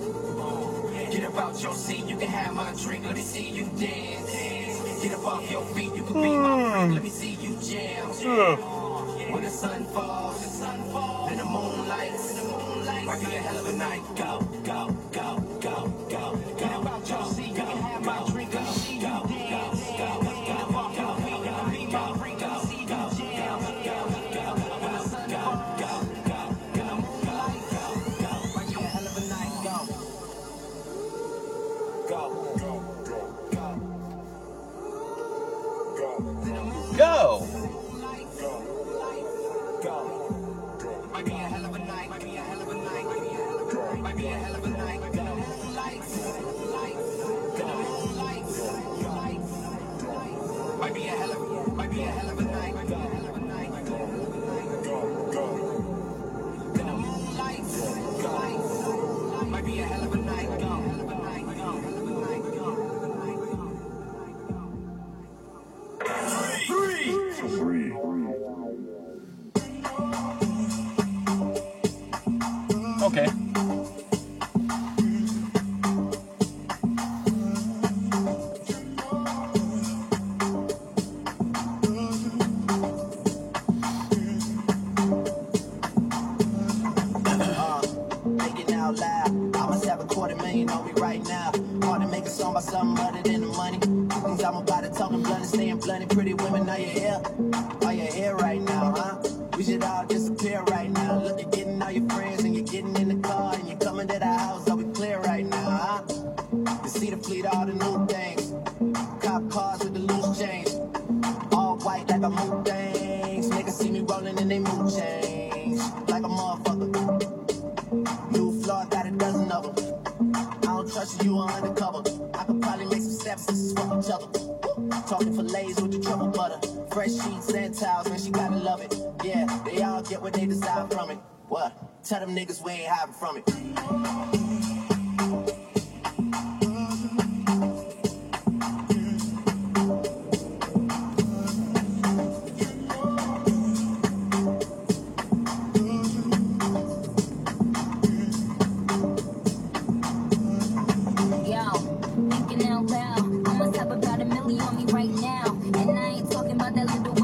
Get up out your seat, you can have my drink. Let me see you dance. Get up off your feet, you can be my freak. Let me see you jam. When the sun falls, and the moon lights, might be a hell of a night. Go, go, go, go, go. Get up out your seat, you can have my drink. Let me see you dance. Get up off your feet, you can be my freak. Let me see you jam. When the sun falls, and the moon lights, might be a hell of a night. Go, go, go, go. Go. Might be a hell of a night. Might be a hell of a night. Might be a hell of a night. Might be a hell of. Might be a hell of a night. Might be a hell of a night. The moonlights. Might be a hell of a night. Three. Okay. Thinking out loud, I must have $250,000 on me right now. Hard to make a song about something other than the money. Things I'm about to talk and blunt and staying blunt. Pretty women, are you here? Are you here right now, huh? We should all disappear right now. Look, you're getting all your friends and you're getting in the car and you're coming to the house. Are we clear right now, huh? You see the fleet, all the new things. Cop cars with the loose change. All white like a moon things. Niggas see me rolling in they mood change. Like a motherfucker. New floor, got a dozen of them. I don't trust you, are undercover. I could probably make some steps, this is for each other. Talking fillets with the truffle butter. Fresh sheets and towels, man, she gotta love it. Yeah, they all get what they desire from it. What? Tell them niggas we ain't hiding from it. Thinking out loud, I must have about $1 million on me right now. And I ain't talking about that little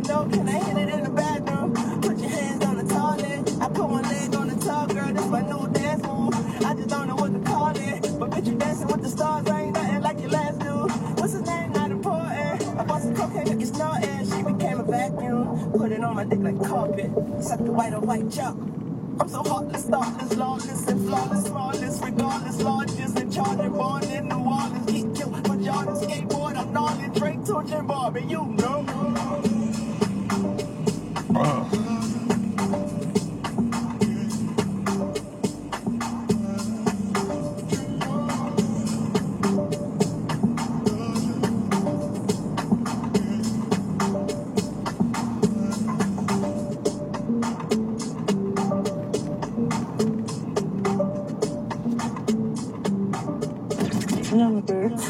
dope, can I hit it in the bathroom? Put your hands on the toilet. I put one leg on the tall girl, that's my new dance move. I just don't know what to call it. But bitch, you dancing with the stars, I ain't nothing like your last dude. What's his name? Not important. I bought some cocaine, make it snorting. She became a vacuum. Put it on my dick like carpet. Suck the white on white chalk. I'm so heartless, thoughtless, lawless, and flawless, smallest, regardless, largest, and charging, born in New Orleans, get killed for Jordan, skateboard, I'm gnarly, Drake, Torch, and Barbie, you know. Number 2.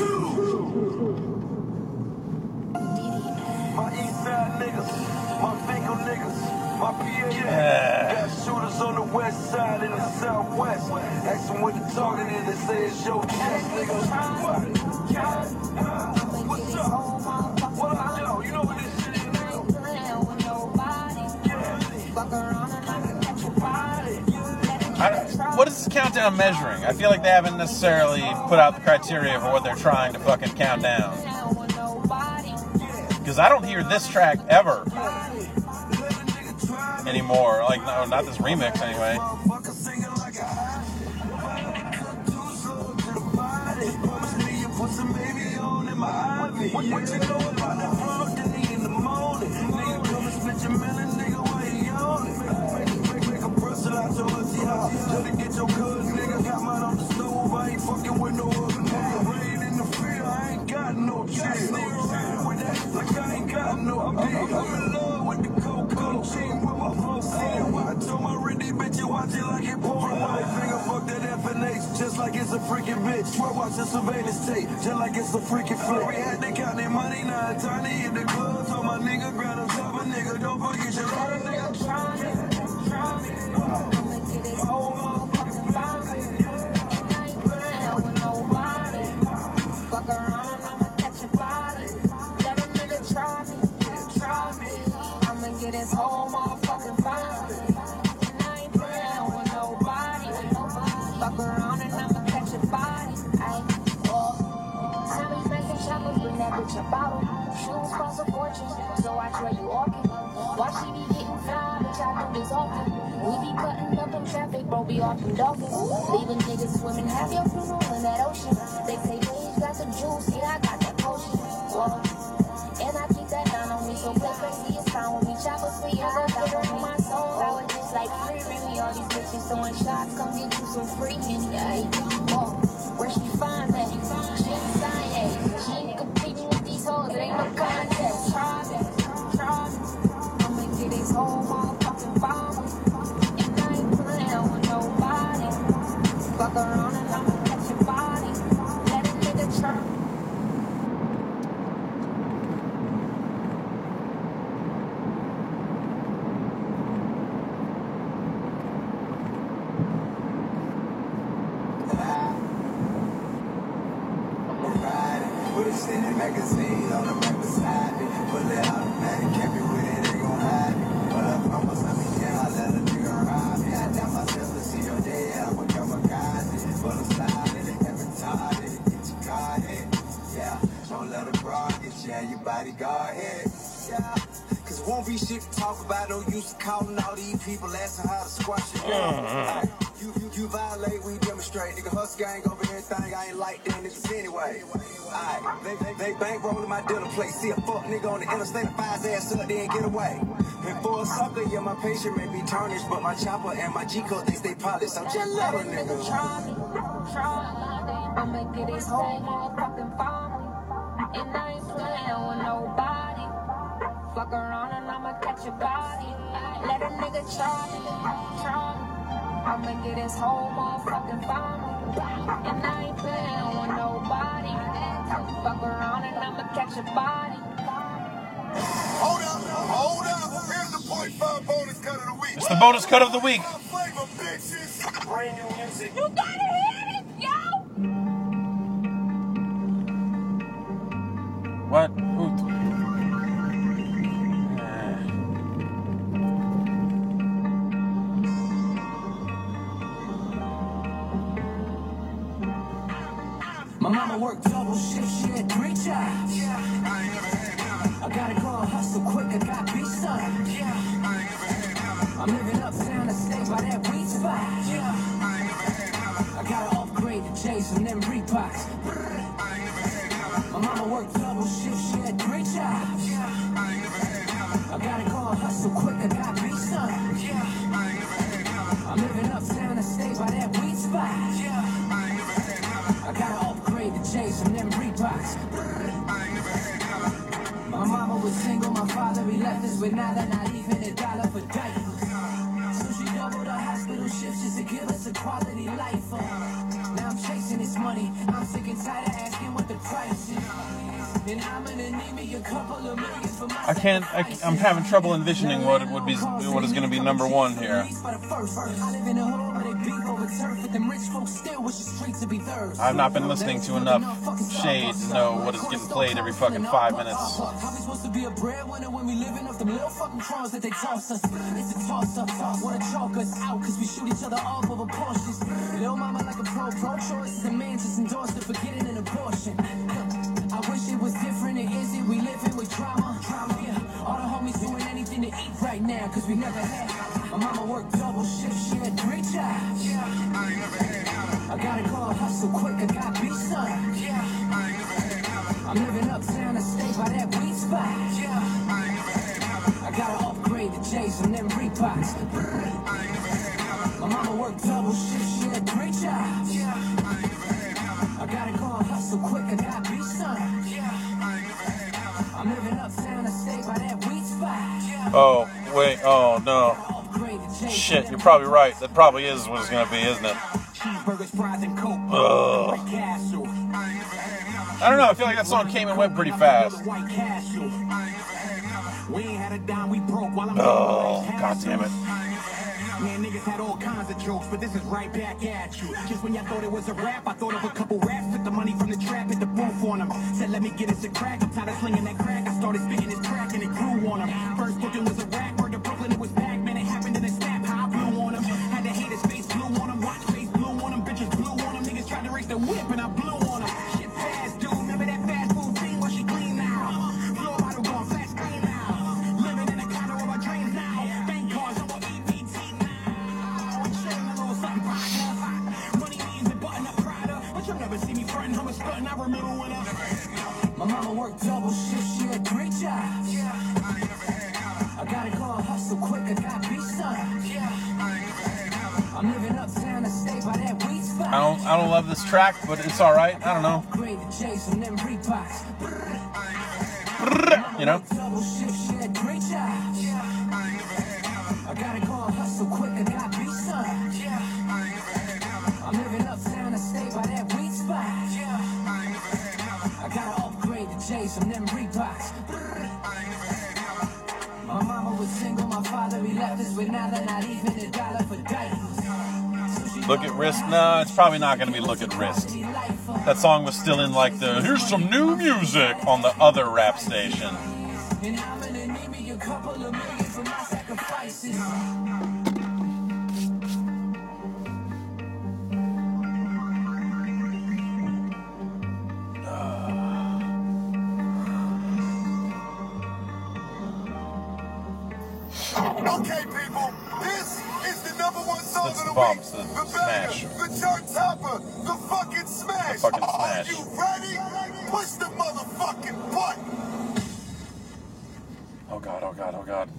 My east side niggas, my Finkel niggas, my PA. Got shooters on the west side and the southwest. Ask them what the target is, they say it's your chest, nigga. What's up? What up, yo? You know what this shit is, nigga? What is this countdown measuring? I feel like they haven't necessarily put out the criteria for what they're trying to fucking count down. Because I don't hear this track ever anymore. Like, no, not this remix anyway. What you know about that frog day in the morning? Nigga come and split your melon, nigga, why you yawning? Make a bristle out your auntie house. Just to get your cousin, nigga. Got mine on the stove, I ain't fucking with no other nigga. Rain in the field, I ain't got no chick. Nigga riding with that like I ain't got no dick. I'm in love with the cocoa chain with my folks saying. Why I told my Riddy bitch, you watch it like it pouring. My finger fuck that FNH, just like it's a freaking bitch. Swear watch the surveillance tape, just like it's a freaking flick. We had to count their money, now it's time to hit the club. Told my nigga, grab him, top a nigga, don't forget your ride, nigga. This whole motherfucking vibe. And I ain't playing with nobody. Fuck around and I'ma catch your body. Sammy's making choppers, bring that bitch a bottle. Shoes cost a fortune, so watch where you walking. Watch she be getting fly, bitch, I do this often. We be cutting up in traffic, bro, be off them dolphins. Leaving niggas swimming, have your funeral in that ocean. They say, Paige got some juice, yeah, I got that potion. Whoa. And I keep that down on me, so play crazy, it's fine with me. Choppers for years, I got her in my soul. I was just like free, me, all these bitches throwing shots, come get you some free money, ayy. Whoa, where she find that? She inside, ayy. She ain't competing with these hoes, it ain't no contest. Try me, I'ma get this whole motherfucking bomb. And I ain't playing with nobody. Fuck around and I'ma catch your body. Let a nigga try. Put a shit in the magazine on the back beside me. Pull it automatic, kept it with it, they gon' hide me. But up, almost let me down, I let a nigga ride me. I doubt myself to see your day, I'm a kamikaze. But I'm sliding, every time they get your car hit. Yeah, don't let a broad get you and your bodyguard hit. Yeah. Cause it won't be shit to talk about, no use to calling all these people asking how to squash it. You violate, we demonstrate. Nigga, hustle gang over everything, I ain't like them niggas anyway. Alright, they bankrolling my dinner plate. See a fuck nigga on the interstate, fire his ass up, they ain't get away. And for a sucker, yeah, my patient may be tarnished, but my chopper and my G-code, they stay polished. I'm just let a nigga try me. I'ma get this whole motherfucking family. And I ain't playing with nobody. Fuck around and I'ma catch your body. Let a nigga try me. I'ma get this whole motherfucking family. And I ain't playing with nobody. Fuck around and I'ma catch your body. Hold up. Here's the .5 bonus cut of the week. It's the bonus cut of the week. Flavor, bitches. Brand new music. You gotta hear it, yo! What? My mama worked double shift, she had 3 jobs. I gotta go hustle quick, I got beats up. I'm living uptown to stay by that weed spot. I gotta upgrade the J's and them Reeboks. My mama worked double shift, she had 3 jobs. I gotta go hustle quick, I got beats up. I'm living uptown to stay by that weed spot. I gotta upgrade the J's and them Reeboks. My mama was single, my father he left us with nada, not even $1 for diapers. So she doubled her hospital shifts just to give us a quality life. Now I'm chasing this money, I'm sick and tired of asking what the price is. And I'm gonna need me a couple of millions for my I'm having trouble envisioning what it would be, what is going to be number one here. I've not been listening to enough Shade to know what is getting played every fucking 5 minutes. How we supposed to be a breadwinner when we living off them little fucking crumbs that they toss us? It's a toss up, wanna chalk us out cause we shoot each other off over Porsches. Little mama like a pro-choice is a man just endorsed her for getting an abortion. I wish it was different, it isn't. We living with drama, yeah. All the homies doing anything to eat right now, cause we never had. My mama worked double shift, she had 3 jobs. I gotta go hustle quick, I got beats up. I'm living uptown to stay by that weed spot. I gotta upgrade the J's and them Reeboks. My mama worked double shift, she had 3 jobs. I gotta go hustle quick, I got beats up. I'm living uptown to stay by that weed spot. Oh, wait, oh no. Shit, you're probably right. That probably is what it's gonna be, isn't it? Ugh. I don't know, I feel like that song came and went pretty fast. Oh, god damn it. Man, niggas had all kinds of jokes, but this is right back at you. Just when y'all thought it was a rap, I thought of a couple raps. Took the money from the trap, hit the booth on them. Said, let me get us a crack. I'm tired of slinging that crack. I started spitting this crack and it grew on them. First booking was a rap, word to Brooklyn, it was back. Man, it happened in a snap, how I blew on them. Had to hate his face, blew on them. Watch face, blew on them. Bitches blew on them. Niggas tried to race the whip and I blew on them. Shit fast, dude. Remember that fast food thing? Well, she clean now. Flow bottle going flat screen now. Living in a condo of my dreams now. Bank cars, I'm on EBT now. I remember when my mama worked double shift, she had 3 jobs. I gotta go hustle quick, I got beats up. I'm living uptown to stay by that weed spot. I don't love this track, but it's alright. I don't know. You know? Double shift, she had 3 jobs. I gotta go hustle quick, I got beats up. I'm living uptown to stay by that weed spot. I gotta upgrade the J's and them Reeboks. My mama was single, my father he left us with nada, not even $1 for diapers. Look at Wrist? No, it's probably not going to be Look at Wrist. That song was still in like the here's some new music on the other rap station. And I'm gonna need me a couple of million for my sacrifices. Okay, people, this is the #1 song That's of the the bomb, week. the The smash. banger, the chart topper, the fucking smash. The fucking Are smash. you ready? Push the motherfucking button. Oh god, oh god, oh god.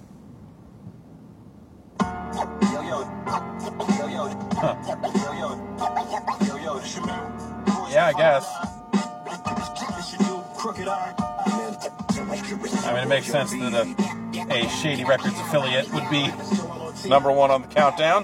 Huh. Yeah, I guess. I mean, it makes sense that a Shady Records affiliate would be #1 on the countdown.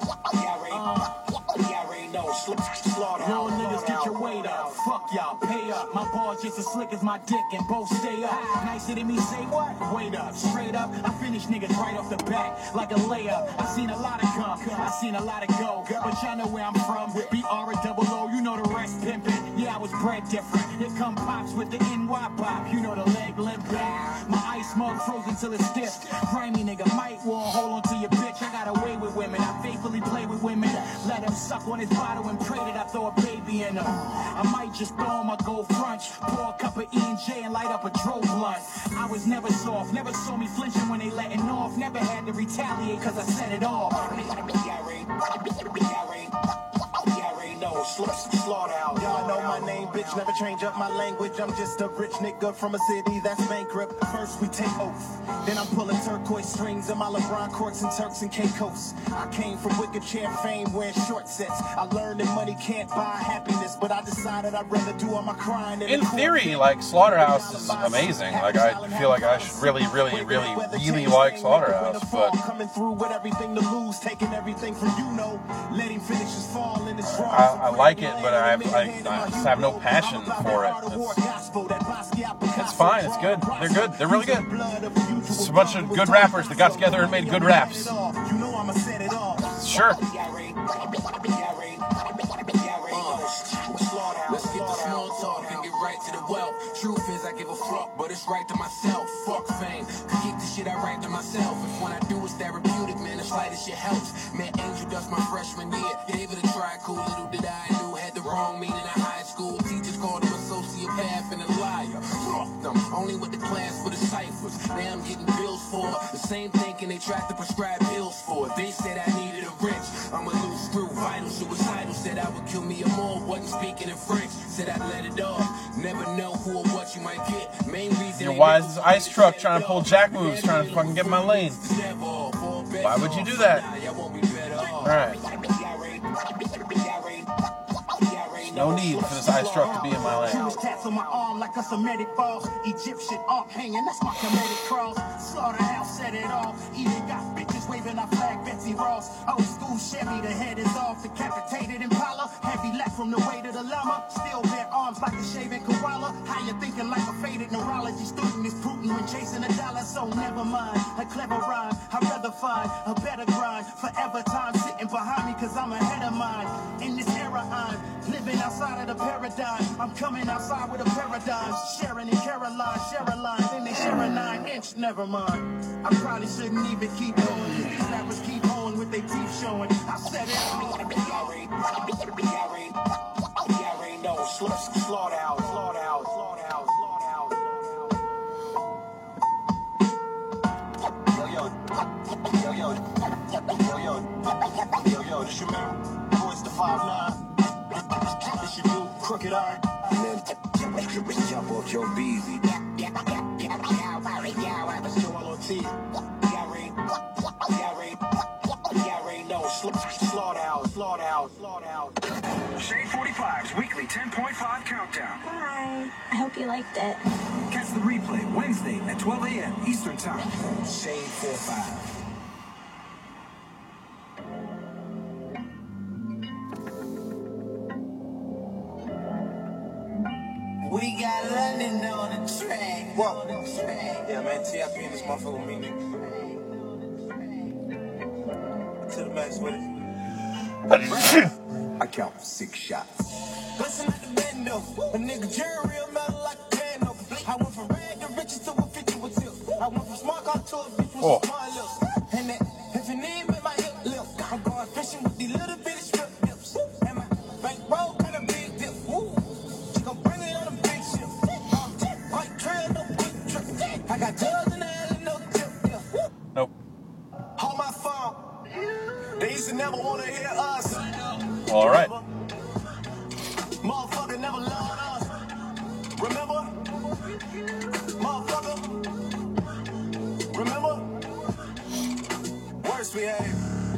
Real niggas get your weight up. Fuck y'all, pay up. My bars just as slick as my dick and both stay up. Nicer than me, say what? Wait up, straight up. I finish niggas right off the back like a layup. I seen a lot of come, I seen a lot of go. But y'all know where I'm from. BR-O-O, you know the rest pimpin'. Yeah, I was bred different. Here come Pops with the NY pop. You know the leg limp back. My ice mug frozen till it's stiff. Grimy nigga might want hold on to your bitch. I got away with women. I faithfully play with women. Let her him suck on his bottle and pray that I throw a baby in him. I might just throw him a gold front, pour a cup of E&J and light up a dro blunt. I was never soft, never saw me flinching when they letting off. Never had to retaliate cause I set it off. Slaughterhouse. Y'all know my name, bitch. Never change up my language. I'm just a rich nigga from a city that's bankrupt. First we take oath, then I'm pulling turquoise strings in my LeBron courts and Turks and Caicos. I came from wicked chair fame wearing short sets. I learned that money can't buy happiness, but I decided I'd rather do all my crying. In theory, like, Slaughterhouse is amazing. Like, I feel like I should really like Slaughterhouse, but coming through with everything to lose, taking everything from you know, letting finishes fall in this I like it, but I just have no passion for it. It's fine. It's good. They're good. They're really good. It's a bunch of good rappers that got together and made good raps. Sure. Let's get the small talk and get right to the wealth. Truth is, I give a fuck, but it's right to myself. Fuck fame, keep the shit I write to myself. If when I do it's therapeutic, man, the slightest shit helps. Man, Angel Dust my freshman year. Gave it a try, cool, little did I knew. Had the wrong meaning in high school. Teachers called him a sociopath and a liar. Fuck them, only with the class for the ciphers. Now I'm getting bills for the same thinking they tried to prescribe pills for. They said I needed a wrench. I'm a loose screw, vital, suicidal. Said I would kill me or more. Wasn't speaking in French. Said I'd let it off. Never know who or what you might get. Main reason. Your wise ice truck trying to pull jack moves, trying to fucking get in my lane. Why would you do that? Alright. No need for this ice truck to be in my lane. Tats on my arm like a Semitic balls. Egyptian arc hanging, that's my comedic cross. Slaughterhouse said it all. Even got bitches waving our flag, Betsy Ross. Old school Chevy, the head is off. Decapitated Impala, heavy left from the weight of the llama. Still bear arms like a shaving koala. How you thinking like a faded neurology student is Putin when chasing a dollar? So never mind, a clever rhyme. I'd rather find a better grind. Forever time sitting behind me cause I'm ahead of mine. In this era I'm living outside of the paradigm. I'm coming outside with a paradigm. Sharon and Caroline, share a line, then they share a 9-inch. Never mind. I probably shouldn't even keep going. These rappers keep on with their teeth showing. I said it all. Slaughterhouse, slaughterhouse, slaughterhouse, slaughterhouse. Yo, this your man. Voice the 5'9". This your dude, Crooked Iron. And then jump off your beezy. Slaughterhouse, slaughterhouse, slaughterhouse. Shade 45's weekly 10.5 countdown. Hi. I hope you liked it. Catch the replay Wednesday at 12 a.m. Eastern Time. Shade 45. We got London on the track. What? Yeah, man, TIP in this motherfucker with me, nigga. To the max with it. I count 6 shots. Listen to the bando. A nigga Jerry real metal like a piano. I went from rag to riches to a 50 with tips. I went from smart car to a bitch with some smart lips. And that, if you need me, my hip lip. I'm going fishing with these little bitty strip dips. And my bankroll kind of big dip. Woo. She gon' bring it on a big ship. White trail, no quick trip. I got drugs in the alley, no tip. Yeah. Nope. Hold my phone. They used to never want to hear us. All right. Motherfucker never loved us. Remember? Motherfucker. Remember? Worst behave.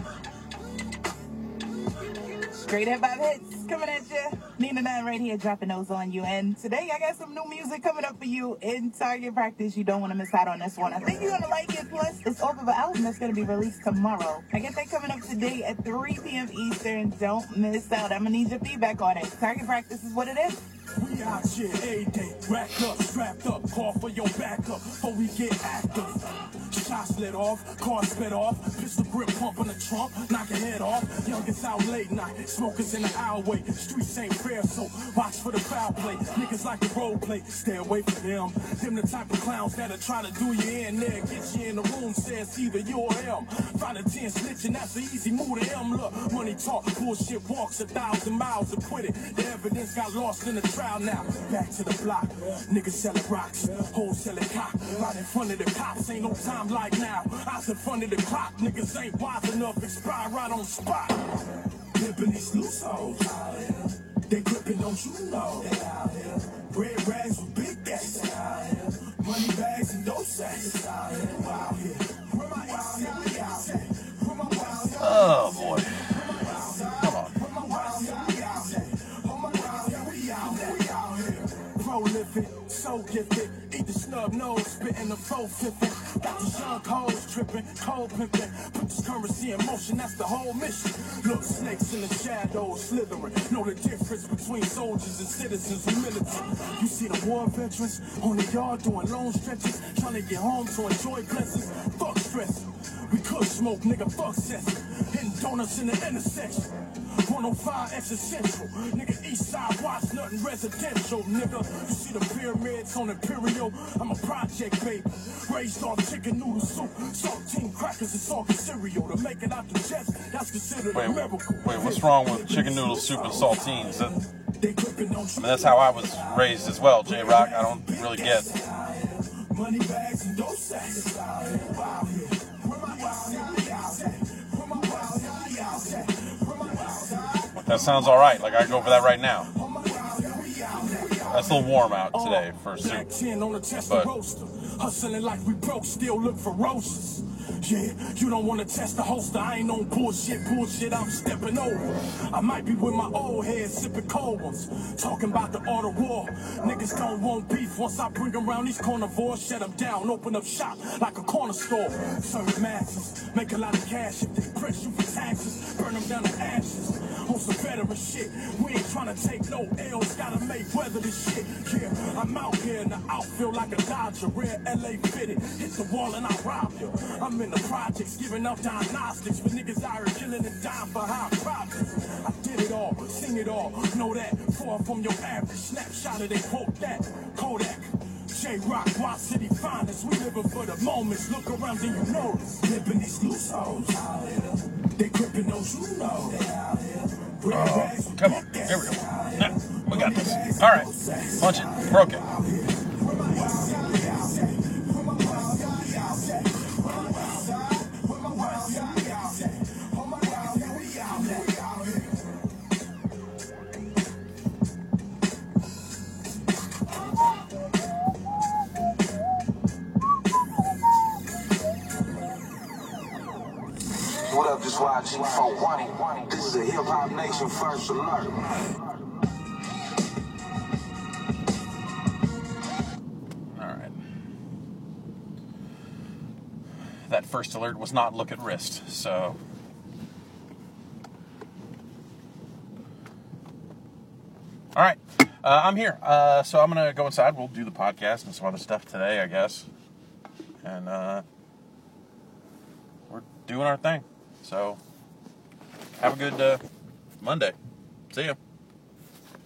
Straight Hip Hop Hits coming at you. Nina 9 right here dropping those on you. And today I got some new music coming up for you in Target Practice. You don't want to miss out on this one. I think you're going to like it. Plus, it's off of an album that's going to be released tomorrow. I get that coming up today at 3 p.m. Eastern. Don't miss out. I'm going to need your feedback on it. Target Practice is what it is. We out here every day, racked up, strapped up, call for your backup before we get active. Shots lit off, car spit off, pistol grip pump on the trunk, knock your head off. Youngest out late night, smokers in the alleyway. Streets ain't fair, so watch for the foul play. Niggas like the role play, stay away from them. Them the type of clowns that'll try to do you in there, get you in the room, says either you or them. 5 to 10 snitching, that's an easy move to them. Look, money talk, bullshit walks 1,000 miles to quit it. The evidence got lost in the trial now. Back to the block, niggas selling rocks, wholesaling cock, right in front of the cops. Ain't no time like now. I was in front of the clock, niggas ain't wise enough, expire right on spot. Pimpin' these loose hoes, they grippin', don't you know? Red rags with big gas, money bags and dope sacks. Oh boy. Come on. Prolific, so gifted, eat the snub nose, spitting the 450. Got these young hoes tripping, cold pimping. Put this currency in motion, that's the whole mission. Look, snakes in the shadows, slithering. Know the difference between soldiers and citizens and military. You see the war veterans on the yard doing long stretches, trying to get home to enjoy blessings. Fuck stress. We could smoke, nigga, fuck sex. Hitting donuts in the intersection. 105 extra central. Nigga, east side, watch nothing residential, nigga. You see the pyramids on Imperial. I'm a project baby. Raised off chicken noodle soup, saltine crackers and salty cereal. To make it out the chest, that's considered a miracle. Wait, what's wrong with chicken noodle soup and saltines? I mean, that's how I was raised as well, J-Rock. I don't really get. Money bags and dope sacks. That sounds all right. Like I go for that right now. That's a little warm out today for soup, but hustling like we broke, still look ferocious. Yeah, you don't want to test the holster. I ain't on bullshit, I'm stepping over. I might be with my old head, sipping cold ones. Talking about the art of war. Niggas don't want beef once I bring them around these carnivores. Shut them down, open up shop like a corner store. Serve masses, make a lot of cash. If they press you for taxes, burn them down to ashes. On some veteran shit, we ain't trying to take no L's. Gotta make weather this shit. Yeah, I'm out here in the outfield like a Dodger. Rare LA fitted, hit the wall and I rob you. I'm in the projects, giving up diagnostics for niggas out here killing and dying for high profits. I did it all, sing it all, know that. Far from your average snapshot of they quote that. Kodak, J-Rock, Wild City finest. We living for the moments. Look around and you notice. Living these loose hoes. They gripping those you know. oh, come on. Here we go. Now, we got this. All right. Punch it. Broke it. What up, this YG420. This is a Hip Hop Nation First Alert. Alright. That first alert was not look at wrist, so... Alright, I'm here. So I'm going to go inside. We'll do the podcast and some other stuff today, I guess. And, we're doing our thing. So, have a good Monday. See ya.